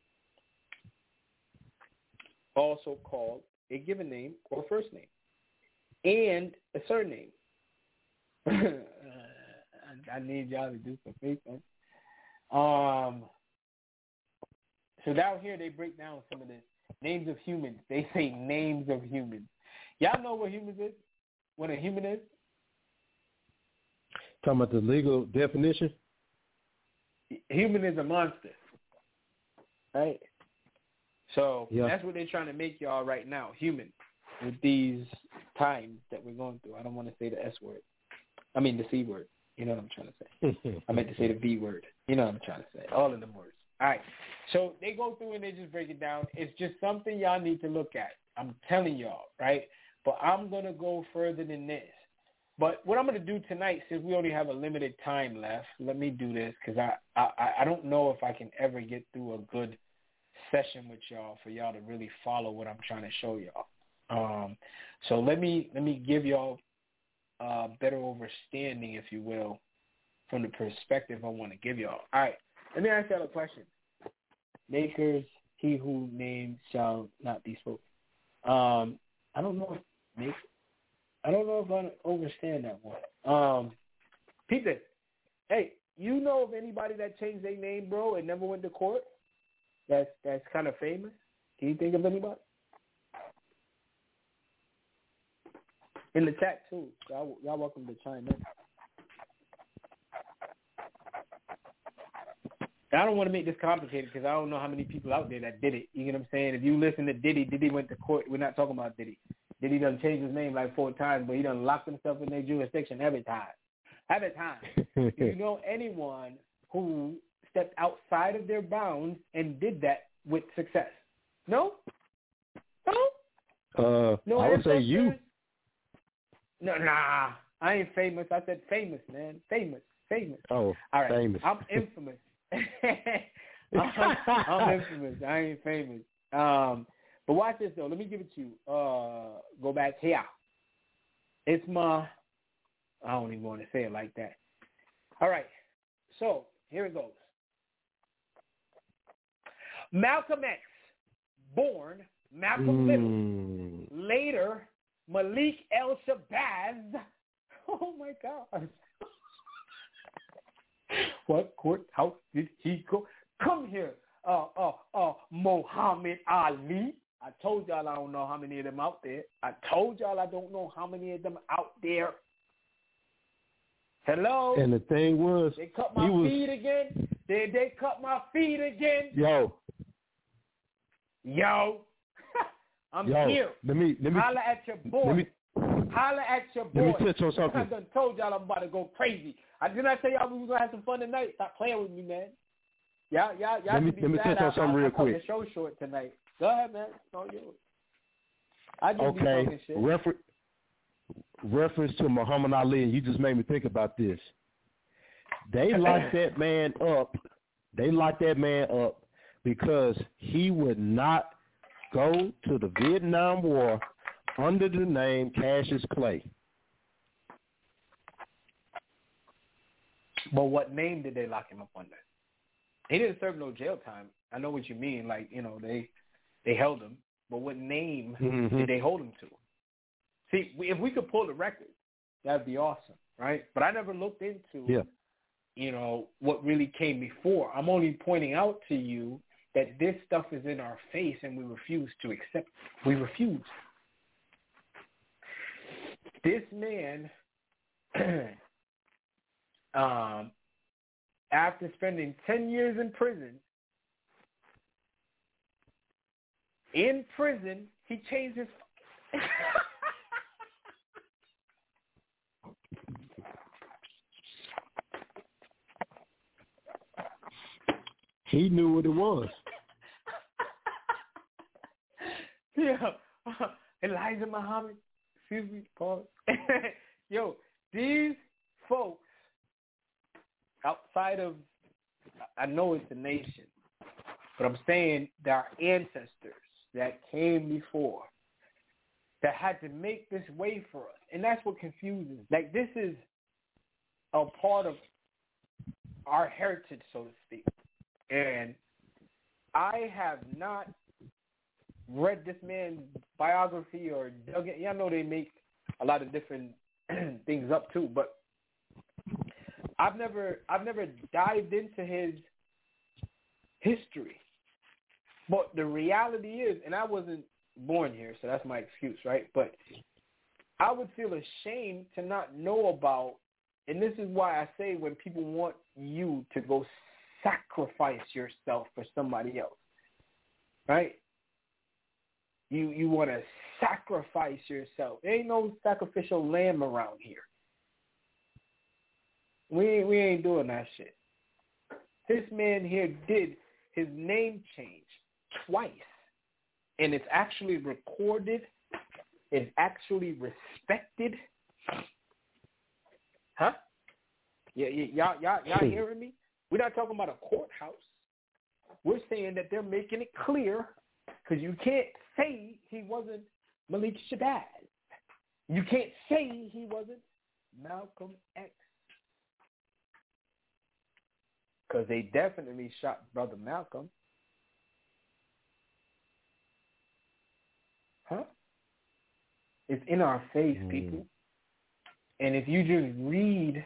also called a given name or first name, and a surname. I need y'all to do some Facebook. So down here they break down some of this. Names of humans. They say names of humans. Y'all know what humans is? What a human is? Talking about the legal definition? Human is a monster. Right? So That's what they're trying to make y'all right now, human, with these times that we're going through. I don't want to say the S word. I mean the C word. You know what I'm trying to say. I meant to say the B word. You know what I'm trying to say. All of them words. All right. So they go through and they just break it down. It's just something y'all need to look at. I'm telling y'all, right? But I'm going to go further than this. But what I'm going to do tonight, since we only have a limited time left, let me do this because I don't know if I can ever get through a good session with y'all for y'all to really follow what I'm trying to show y'all. So let me give y'all a better understanding, if you will, from the perspective I want to give y'all. All right. Let me ask y'all a question. Makers, he who names shall not be spoken. I don't know if I understand that one. Peep this. Hey, you know of anybody that changed their name, bro, and never went to court? That's kind of famous. Can you think of anybody? In the chat too. Y'all welcome to chime in. I don't want to make this complicated because I don't know how many people out there that did it. You get what I'm saying? If you listen to Diddy went to court. We're not talking about Diddy. Diddy done changed his name like 4 times, but he done locked himself in their jurisdiction every time. Do you know anyone who stepped outside of their bounds and did that with success? No? No, I would say you. No, nah. I ain't famous. I said famous, man. Famous. Oh, all right. Famous. I'm infamous. I'm infamous. I ain't famous. But watch this, though. Let me give it to you. Go back here. It's my... I don't even want to say it like that. All right. So Here it goes. Malcolm X, born Malcolm Little. Later, Malik El Shabazz. Oh, my God. What courthouse did he go? Come here, Muhammad Ali. I told y'all I don't know how many of them out there. I told y'all I don't know how many of them out there. Hello? And the thing was, they cut my feed again? They cut my feed again? Yo. I'm here. Let me holla at your boy. Holla at your boy. Let me touch on something. I done told y'all I'm about to go crazy. Didn't I tell y'all we was going to have some fun tonight? Stop playing with me, man. Y'all let me touch on something real quick. The show short tonight. Go ahead, man. It's all yours. I just be talking shit. Reference to Muhammad Ali, you just made me think about this. They locked that man up. Because he would not go to the Vietnam War under the name Cassius Clay. But what name did they lock him up under? He didn't serve no jail time. I know what you mean. Like, they held him. But what name did they hold him to? See, if we could pull the record, that'd be awesome, right? But I never looked into, what really came before. I'm only pointing out to you that this stuff is in our face and we refuse to accept. We refuse. This man, after spending 10 years in prison, he changed his... He knew what it was. Yeah. Elijah Muhammad. Excuse me, Paul. Yo, these folks outside of, I know it's a nation, but I'm saying there are ancestors that came before that had to make this way for us. And that's what confuses. Like, this is a part of our heritage, so to speak. And I have not read this man's biography or dug it. Y'all know they make a lot of different things up too, but I've never dived into his history. But the reality is, and I wasn't born here, so that's my excuse, right? But I would feel ashamed to not know about, and this is why I say when people want you to go sacrifice yourself for somebody else, right? You want to sacrifice yourself. There ain't no sacrificial lamb around here. We ain't doing that shit. This man here did his name change twice, and it's actually recorded. It's actually respected. Huh? Yeah, y'all hearing me? We're not talking about a courthouse. We're saying that they're making it clear, because you can't say he wasn't Malik Shabazz. You can't say he wasn't Malcolm X. Because they definitely shot Brother Malcolm. Huh? It's in our face, people. And if you just read...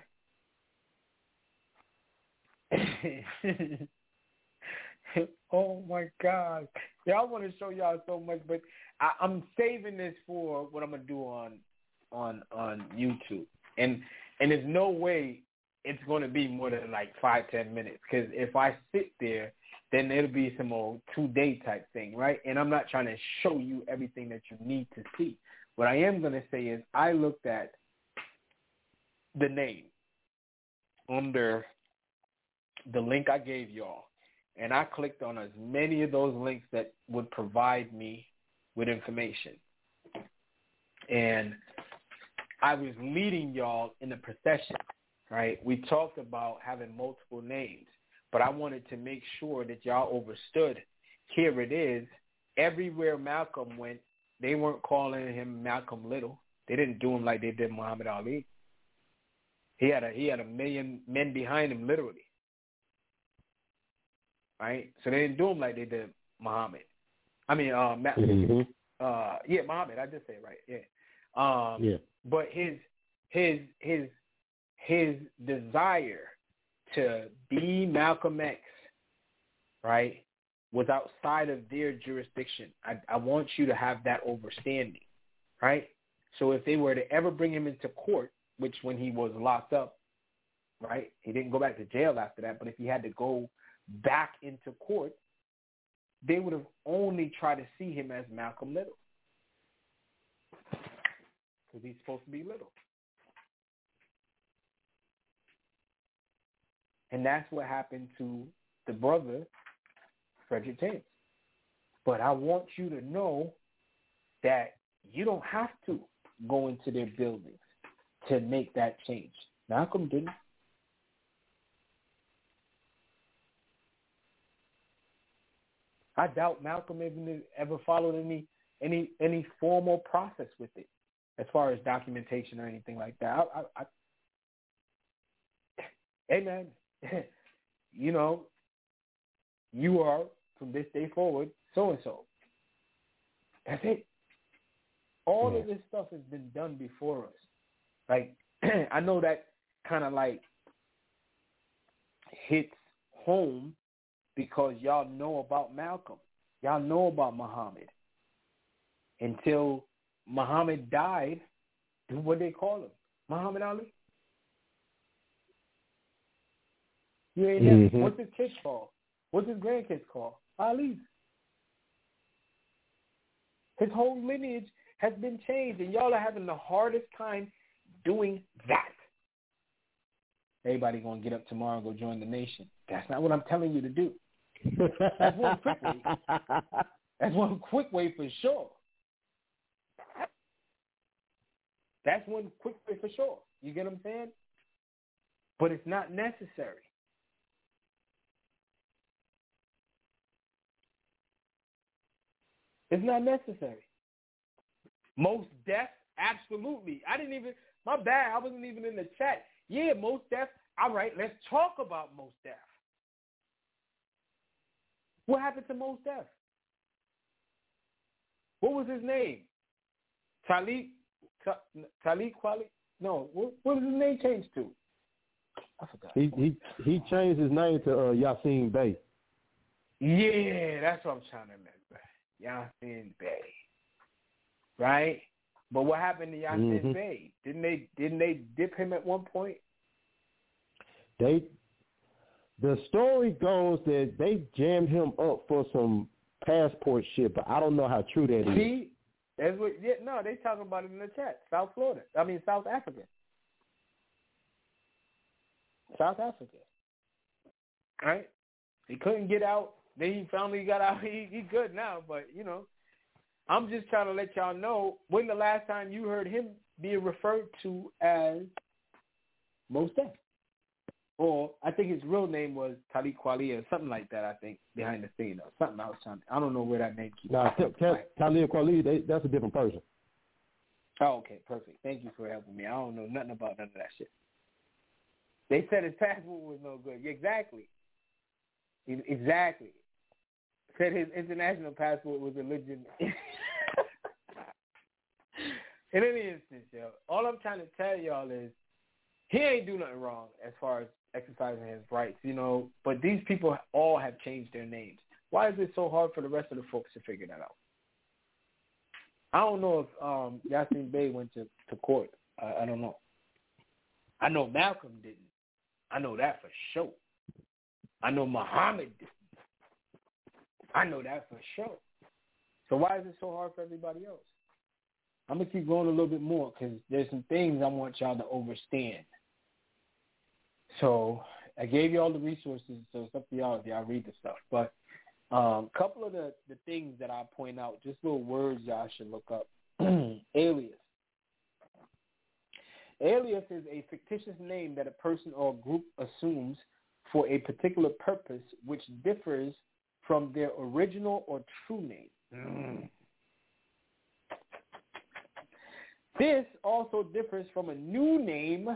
Oh, my God. Yeah, I want to show y'all so much, but I'm saving this for what I'm going to do on YouTube. And there's no way it's going to be more than like 5-10 minutes, because if I sit there, then it'll be some old 2-day type thing, right? And I'm not trying to show you everything that you need to see. What I am going to say is I looked at the name under the link I gave y'all, and I clicked on as many of those links that would provide me with information. And I was leading y'all in the procession, right? We talked about having multiple names, but I wanted to make sure that y'all understood. Here it is. Everywhere Malcolm went, they weren't calling him Malcolm Little. They didn't do him like they did Muhammad Ali. He had a million men behind him, literally. right? So they didn't do him like they did Muhammad. I mean, Muhammad. I just say it right. Yeah. But his desire to be Malcolm X, right, was outside of their jurisdiction. I want you to have that understanding, right? So if they were to ever bring him into court, which when he was locked up, right, he didn't go back to jail after that, but if he had to go back into court, they would have only tried to see him as Malcolm Little. Because he's supposed to be little. And that's what happened to the brother, Frederick James. But I want you to know that you don't have to go into their buildings to make that change. Malcolm didn't. I doubt Malcolm even ever followed any formal process with it, as far as documentation or anything like that. Hey man, you know, you are from this day forward so and so. That's it. All of this stuff has been done before us. Like, I know that kind of like hits home because y'all know about Malcolm. Y'all know about Muhammad. Until Muhammad died, what they call him? Muhammad Ali? You ain't never, what's his kids called? What's his grandkids called? Ali. His whole lineage has been changed, and y'all are having the hardest time doing that. Everybody going to get up tomorrow and go join the nation. That's not what I'm telling you to do. That's one quick way. That's one quick way for sure. That's one quick way for sure. You get what I'm saying? But it's not necessary. It's not necessary. Most Def, absolutely. My bad, I wasn't even in the chat. Yeah, Most Def. All right, let's talk about Most Def. What happened to Most Def? What was his name? Talib Kweli? No, what was his name changed to? I forgot. He changed his name to Yasin Bey. Yeah, that's what I'm trying to remember. Yasin Bey. Right? But what happened to Yasin Bey? Didn't they dip him at one point? The story goes that they jammed him up for some passport shit, but I don't know how true that is. See? That's what, they talking about it in the chat. South Africa. South Africa. Right? He couldn't get out. Then he finally got out. He's good now, but, you know, I'm just trying to let y'all know when the last time you heard him being referred to as Mos Def. Or I think his real name was Talib Kweli or something like that, I think, behind the scene or something I was trying to, I don't know where that name keeps Talib Kweli, that's a different person. Oh, okay, perfect. Thank you for helping me. I don't know nothing about none of that shit. They said his passport was no good. Exactly. Exactly. Said his international passport was a legend. In any instance, yo, all I'm trying to tell y'all is he ain't do nothing wrong as far as exercising his rights, you know, but these people all have changed their names. Why is it so hard for the rest of the folks to figure that out? I don't know if Yasin Bey went to court. I don't know. I know Malcolm didn't. I know that for sure. I know Muhammad didn't. I know that for sure. So why is it so hard for everybody else? I'm going to keep going a little bit more because there's some things I want y'all to understand. So I gave you all the resources, so it's up to y'all if y'all read the stuff. But a couple of the things that I point out, just little words y'all should look up. Alias. Alias is a fictitious name that a person or a group assumes for a particular purpose which differs from their original or true name. This also differs from a new name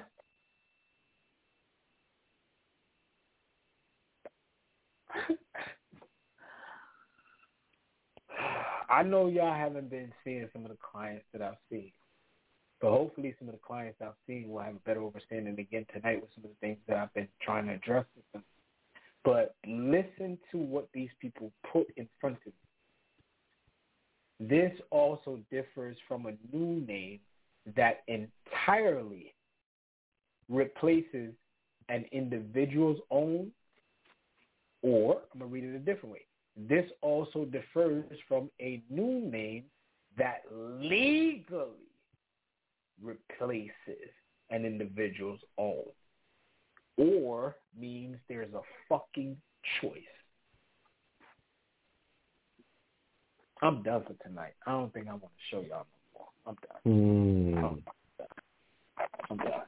I know y'all haven't been seeing some of the clients that I've seen, but hopefully some of the clients I've seen will have a better understanding again tonight with some of the things that I've been trying to address with them. But listen to what these people put in front of you. This also differs from a new name that entirely replaces an individual's own, or I'm going to read it a different way. This also differs from a new name that legally replaces an individual's own, or means there's a fucking choice. I'm done for tonight. I don't think I want to show y'all no more. I'm done. I'm done.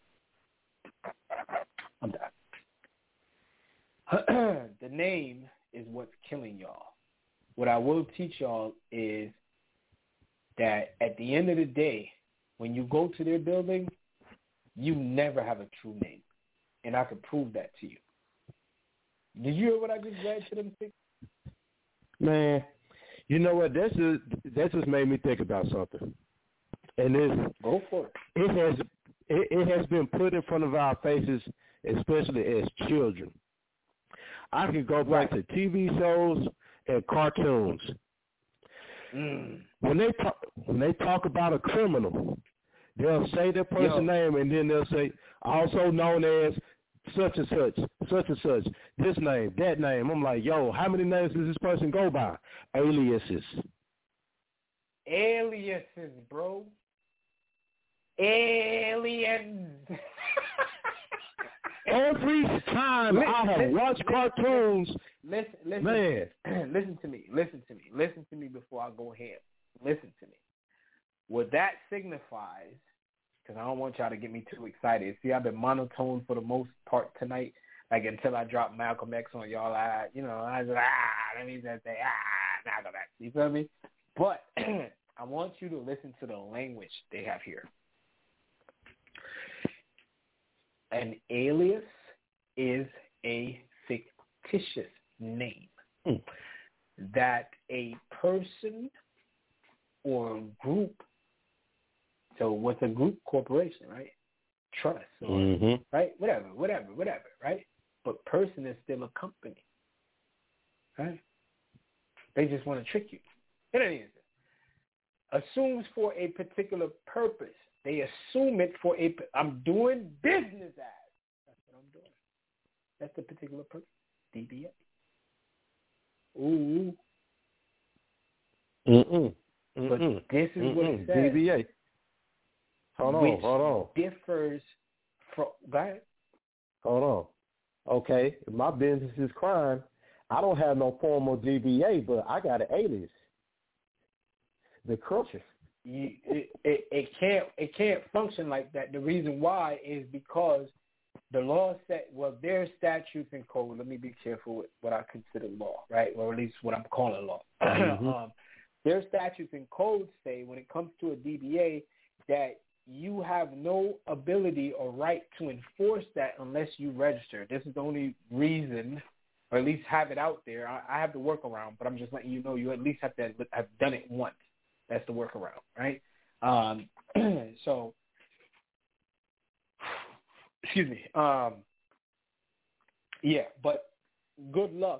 The name is what's killing y'all. What I will teach y'all is that at the end of the day, when you go to their building, you never have a true name. And I could prove that to you. Did you hear what I just read to them? Man, you know what? That just made me think about something. And go for it. It has been put in front of our faces, especially as children. I can go back to TV shows and cartoons. When they talk about a criminal, they'll say their person's name, and then they'll say also known as such and such, such and such, this name, that name. I'm like, yo, how many names does this person go by? Aliases. Aliases, bro. Aliens. Every time I have watched cartoons, man. Listen to me before I go ahead. Listen to me. What that signifies, because I don't want y'all to get me too excited. See, I've been monotone for the most part tonight, like until I drop Malcolm X on y'all. That means that say, Malcolm X. You feel me? But I want you to listen to the language they have here. An alias is a fictitious name that a person or group, so what's a group? Corporation, right? Trust, or, right? Whatever, right? But person is still a company, right? They just want to trick you. It ain't assumes for a particular purpose. They assume it for I'm doing business as. That's what I'm doing. That's the particular purpose. DBA. Ooh. But this is what it says. DBA. Hold on. Differs from. Go ahead. Hold on. Okay, if my business is crime, I don't have no formal DBA, but I got an alias. The culture. It can't function like that. The reason why is because the law their statutes and code. Let me be careful with what I consider law, right? Or at least what I'm calling law. Their statutes and codes say when it comes to a DBA that you have no ability or right to enforce that unless you register. This is the only reason, or at least have it out there. I have the workaround, but I'm just letting you know you at least have to have done it once. That's the workaround, right? So, excuse me. But good luck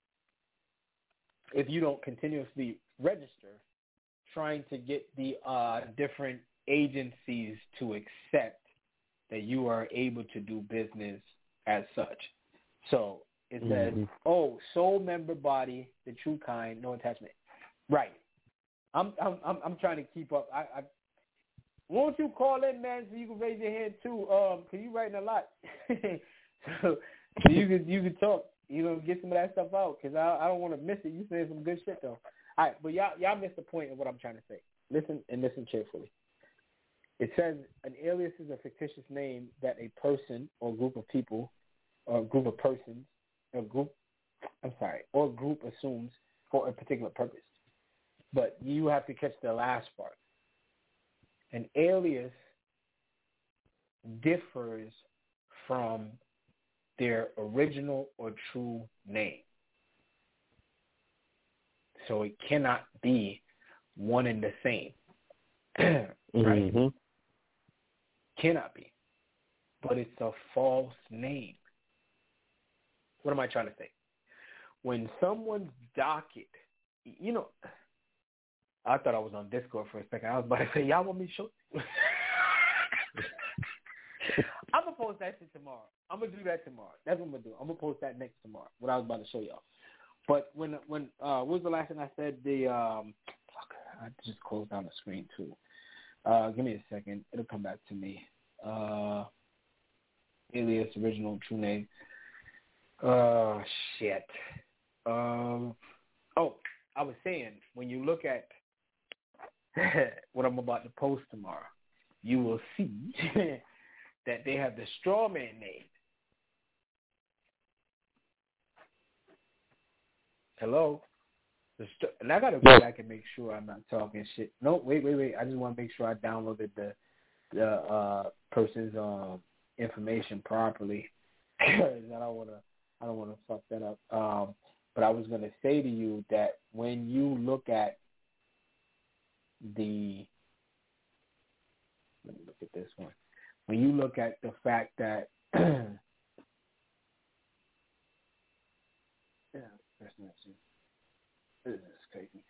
if you don't continuously register trying to get the different agencies to accept that you are able to do business as such. So it says, sole member body, the true kind, no attachment. Right. I'm trying to keep up. I won't you call in, man, so you can raise your hand too? Cause you writing a lot, so you could talk. Get some of that stuff out. Cause I don't want to miss it. You saying some good shit though. All right, but y'all missed the point of what I'm trying to say. Listen carefully. It says an alias is a fictitious name that a person or group of people, or group of persons, or group assumes for a particular purpose. But you have to catch the last part. An alias differs from their original or true name. So it cannot be one and the same. Right? Mm-hmm. Cannot be. But it's a false name. What am I trying to say? When someone's docket, you know, I thought I was on Discord for a second. I was about to say, y'all want me to show you? I'm going to post that shit tomorrow. I'm going to do that tomorrow. That's what I'm going to do. I'm going to post that next tomorrow, what I was about to show y'all. But when what was the last thing I said? I just closed down the screen too. Give me a second. It'll come back to me. Alias, original, true name. Shit. I was saying, when you look at what I'm about to post tomorrow, you will see that they have the straw man name. Hello? And I got to go back and make sure I'm not talking shit. No, wait. I just want to make sure I downloaded the person's information properly. Because I don't want to fuck that up. But I was going to say to you that when you look at let me look at this one. When you look at the fact that this is crazy.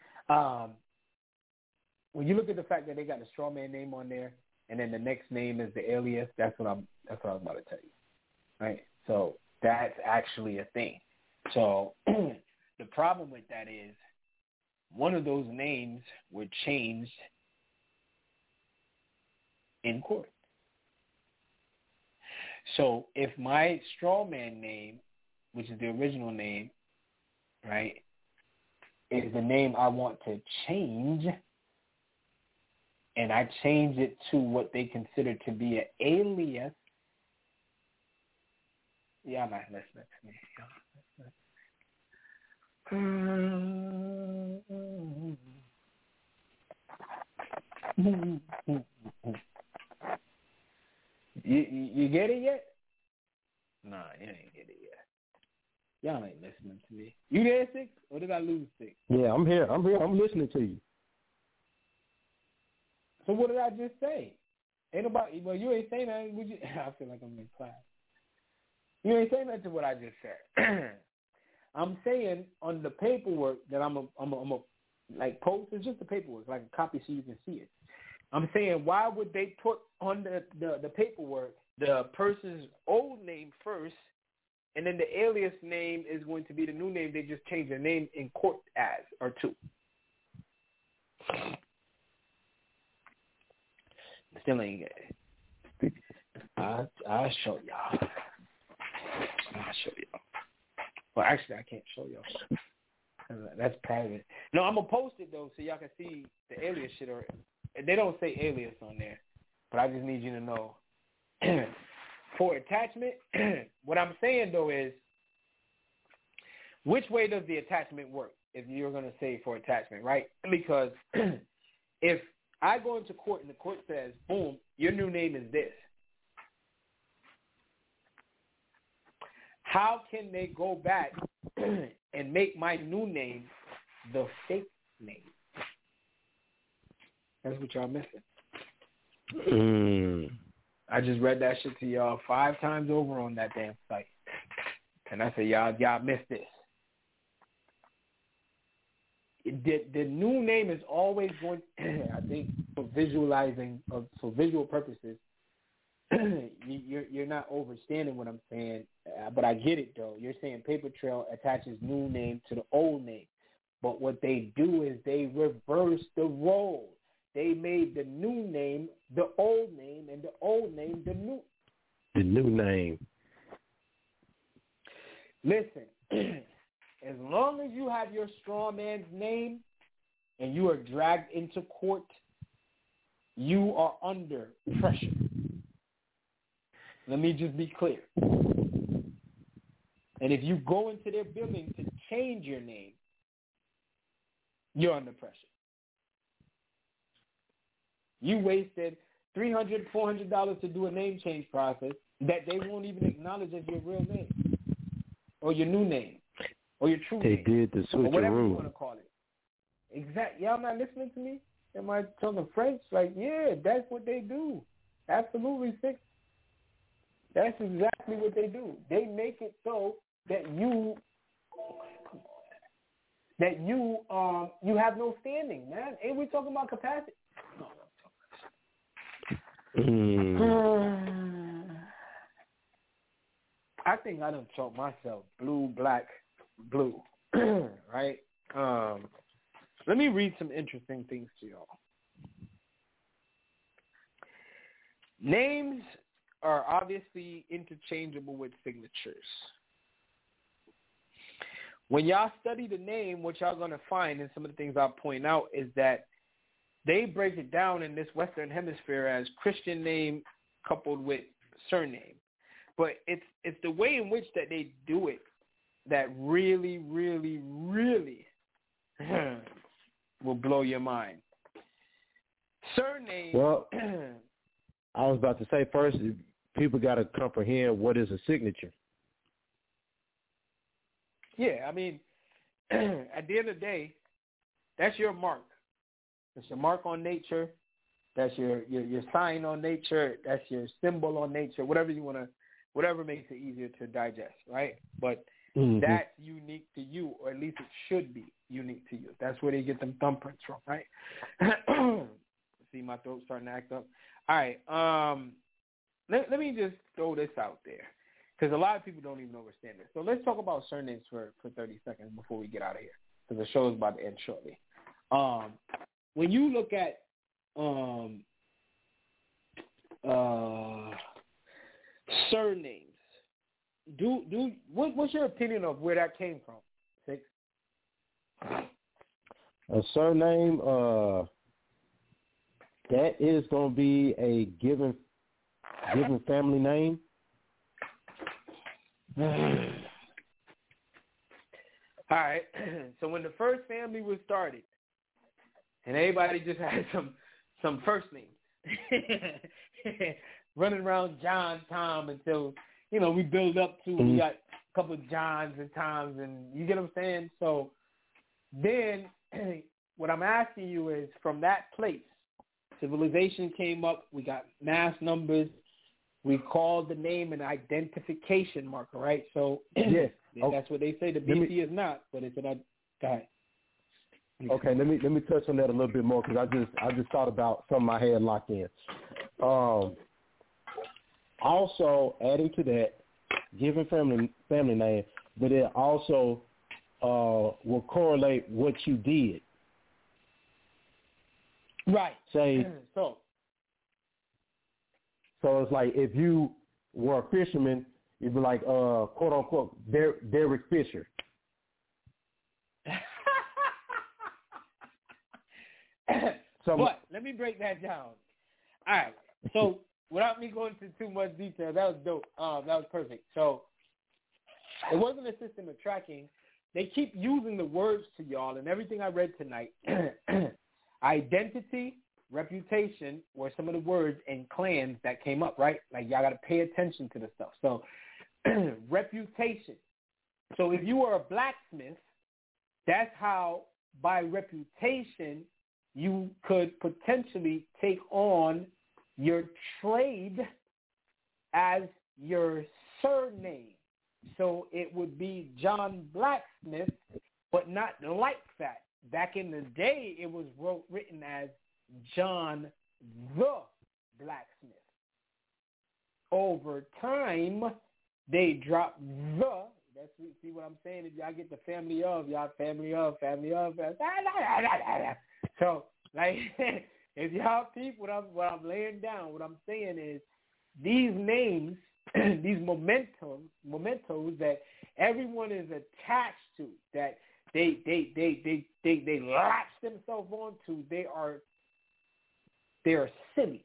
When you look at the fact that they got the straw man name on there, and then the next name is the alias, that's what I was about to tell you. Right? So that's actually a thing. So the problem with that is one of those names were changed in court. So if my straw man name, which is the original name, right, is the name I want to change, and I change it to what they consider to be an alias, y'all not listening to me. You get it yet? Nah, you ain't get it yet. Y'all ain't listening to me. You there, Six? Or did I lose Six? Yeah, I'm here. I'm listening to you. So what did I just say? Ain't nobody. Well, you ain't saying nothing. Would you? I feel like I'm in class. You ain't saying nothing to what I just said. I'm saying on the paperwork that I'm a like post. It's just the paperwork, like a copy, so you can see it. I'm saying, why would they put on the paperwork the person's old name first, and then the alias name is going to be the new name they just changed their name in court as, or to? Still ain't get it. I'll show y'all. Well, actually, I can't show y'all. That's private. No, I'm going to post it, though, so y'all can see the alias shit. Or they don't say alias on there, but I just need you to know. For attachment, what I'm saying, though, is which way does the attachment work if you're going to say for attachment, right? Because if I go into court and the court says, boom, your new name is this, how can they go back and make my new name the fake name? That's what y'all missing. I just read that shit to y'all 5 times over on that damn site. And I said, y'all missed this. The new name is always going, I think, for visual purposes, you're not understanding what I'm saying, but I get it, though. You're saying Paper Trail attaches new name to the old name. But what they do is they reverse the role. They made the new name the old name, and the old name the new name. Listen, as long as you have your straw man's name and you are dragged into court, you are under pressure. Let me just be clear. And if you go into their building to change your name, you're under pressure. You wasted $300, $400 to do a name change process that they won't even acknowledge as your real name or your new name or your true name. They did the switcheroo. Or whatever you want to call it. Y'all not listening to me? Am I talking French? Like, yeah, that's what they do. Absolutely, Six. That's exactly what they do. They make it so that you have no standing, man. Ain't we talking about capacity? I think I done taught myself blue, black, blue, right? Let me read some interesting things to y'all. Names are obviously interchangeable with signatures. When y'all study the name, what y'all going to find, and some of the things I'll point out, is that they break it down in this Western Hemisphere as Christian name coupled with surname. But it's the way in which that they do it that really, really, really will blow your mind. Surname. Well, I was about to say first, people got to comprehend what is a signature. Yeah, I mean, at the end of the day, that's your mark. It's your mark on nature. That's your sign on nature. That's your symbol on nature. Whatever you want to, whatever makes it easier to digest, right? But that's unique to you, or at least it should be unique to you. That's where they get them thumbprints from, right? See, my throat's starting to act up. All right, let me just throw this out there, because a lot of people don't even understand this. So let's talk about surnames for 30 seconds before we get out of here, because the show is about to end shortly. When you look at surnames, what's your opinion of where that came from? Six? A surname, that is going to be a given family name. All right. So when the first family was started, and everybody just had some first names, running around John, Tom, until, we build up to, we got a couple of Johns and Toms, and you get what I'm saying? So then what I'm asking you is, from that place, civilization came up, we got mass numbers, we called the name an identification marker, right? So yes, that's what they say. The BC is not, but it's an guy. Okay, let me touch on that a little bit more, because I just thought about something I had locked in. Also, adding to that, given family name, but it also will correlate what you did. Right. Say so it's like if you were a fisherman, you'd be like quote unquote Derek Fisher. But let me break that down. All right. So without me going into too much detail, that was dope. That was perfect. So it wasn't a system of tracking. They keep using the words to y'all, and everything I read tonight, identity, reputation were some of the words and clans that came up, right? Like, y'all got to pay attention to this stuff. So reputation. So if you were a blacksmith, that's how, by reputation, you could potentially take on your trade as your surname. So it would be John Blacksmith, but not like that. Back in the day, it was written as John the Blacksmith. Over time, they dropped the. That's, see what I'm saying? If y'all get the family of, y'all family of. So, like, if y'all peep what I'm laying down, what I'm saying is these names, these mementos that everyone is attached to, that they latch themselves onto, they are silly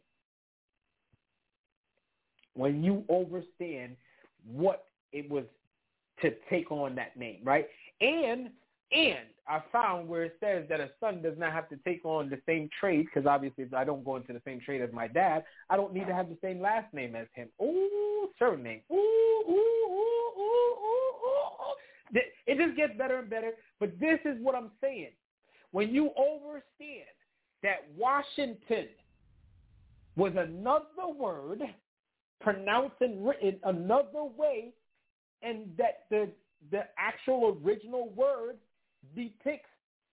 when you understand what it was to take on that name, right? And I found where it says that a son does not have to take on the same trade, because obviously if I don't go into the same trade as my dad, I don't need to have the same last name as him. Ooh, surname. Ooh. It just gets better and better. But this is what I'm saying. when you understand that Washington was another word pronounced and written another way, and that the actual original word depicts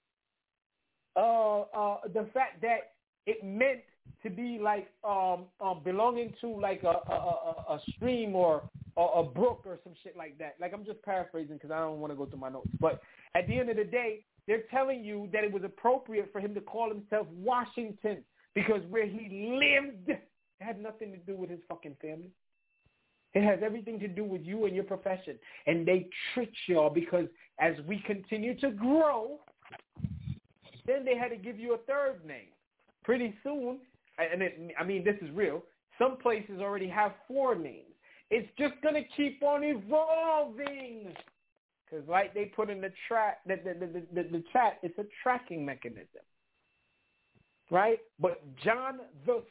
the fact that it meant to be like belonging to like a stream or a brook or some shit like that. Like, I'm just paraphrasing because I don't want to go through my notes. But at the end of the day, they're telling you that it was appropriate for him to call himself Washington because where he lived, it had nothing to do with his fucking family. It has everything to do with you and your profession. And they trick y'all because as we continue to grow, then they had to give you a third name. Pretty soon, and this is real, some places already have 4 names. It's just going to keep on evolving. Because like they put in the chat, it's a tracking mechanism. Right? But John the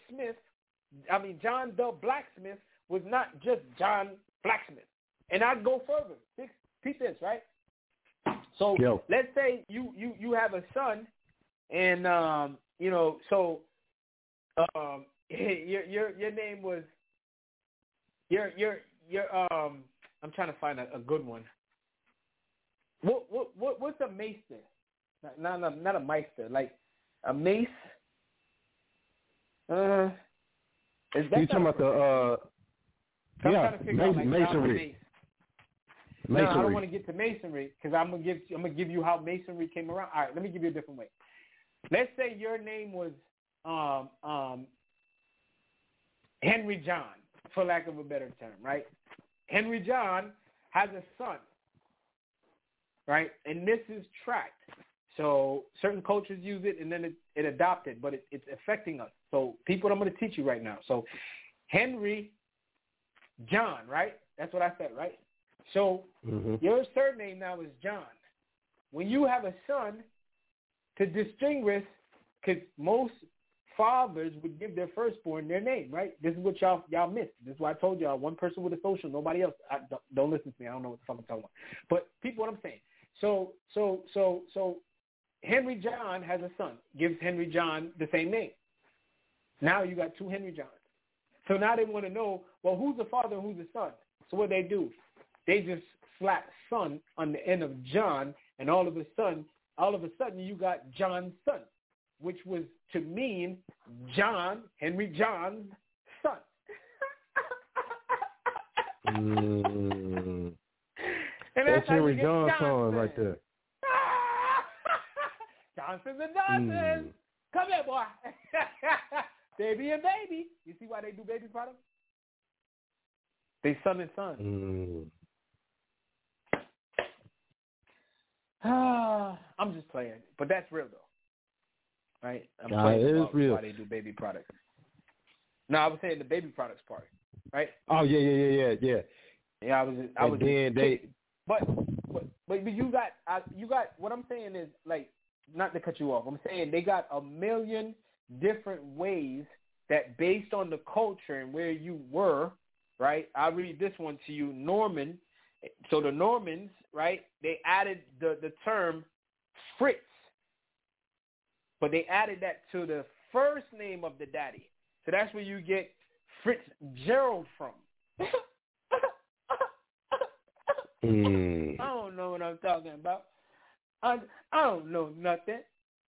Blacksmith was not just John Blacksmith. And I'd go further. Peep this, right? So let's say you have a son, and your name was I'm trying to find a good one. What's a maester? Not a meister, like a mace. You talking about the masonry? No, I don't want to get to masonry because I'm gonna give you how masonry came around. All right, let me give you a different way. Let's say your name was Henry John, for lack of a better term, right? Henry John has a son, right? And this is tracked. So certain cultures use it, and then it adopted, but it's affecting us. So people, I'm going to teach you right now. So Henry John, right? That's what I said, right? So your surname now is John. When you have a son, to distinguish, because most fathers would give their firstborn their name, right? This is what y'all missed. This is why I told y'all, one person with a social, nobody else. Don't listen to me. I don't know what the fuck I'm talking about. But people, what I'm saying. So Henry John has a son, gives Henry John the same name. Now you got 2 Henry Johns. So now they want to know, well, who's the father and who's the son? So what they do, they just slap son on the end of John, and all of a sudden you got John's son, which was to mean Henry John's son. And that's Henry John's son right there. Johnson and Johnson. Come here, boy. Baby and baby. You see why they do baby products? They son and son. I'm just playing, but that's real though, right? I'm playing it is real. Why they do baby products. No, I was saying the baby products part, right? Oh yeah. Yeah, I was. Then they. But you got what I'm saying is, like, not to cut you off. I'm saying they got a million different ways that, based on the culture and where you were, right? I'll read this one to you, Norman. So the Normans, right, they added the term Fritz, but they added that to the first name of the daddy. So that's where you get Fitzgerald from. I don't know what I'm talking about. I don't know nothing.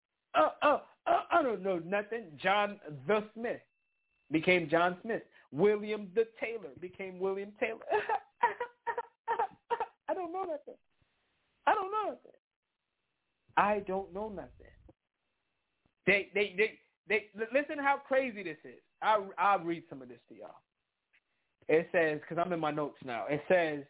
I don't know nothing. John the Smith became John Smith. William the Taylor became William Taylor. I don't know nothing. They listen how crazy this is. I'll read some of this to y'all. It says, because I'm in my notes now. It says,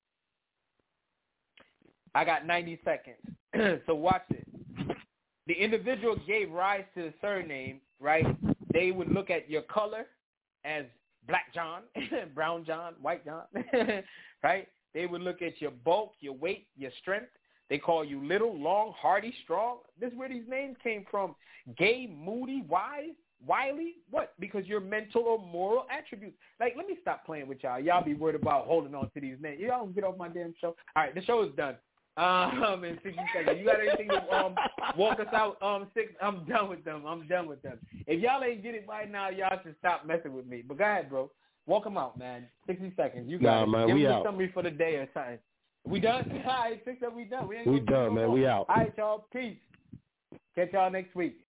I got 90 seconds. So watch this. The individual gave rise to the surname, right? They would look at your color as Black John, Brown John, White John, right? They would look at your bulk, your weight, your strength. They call you little, long, hardy, strong. This is where these names came from. Gay, moody, wise, wily. What? Because your mental or moral attributes. Like, let me stop playing with y'all. Y'all be worried about holding on to these names. Y'all don't get off my damn show. All right, the show is done. In 60 seconds. You got anything to walk us out? Six. I'm done with them. If y'all ain't get it right now, y'all should stop messing with me. But go ahead, bro. Walk them out, man. 60 seconds. You got it. Man, Give we them out. a summary for the day or something. We done? All right, 6 we done. We done, man. We out. All right, y'all. Peace. Catch y'all next week.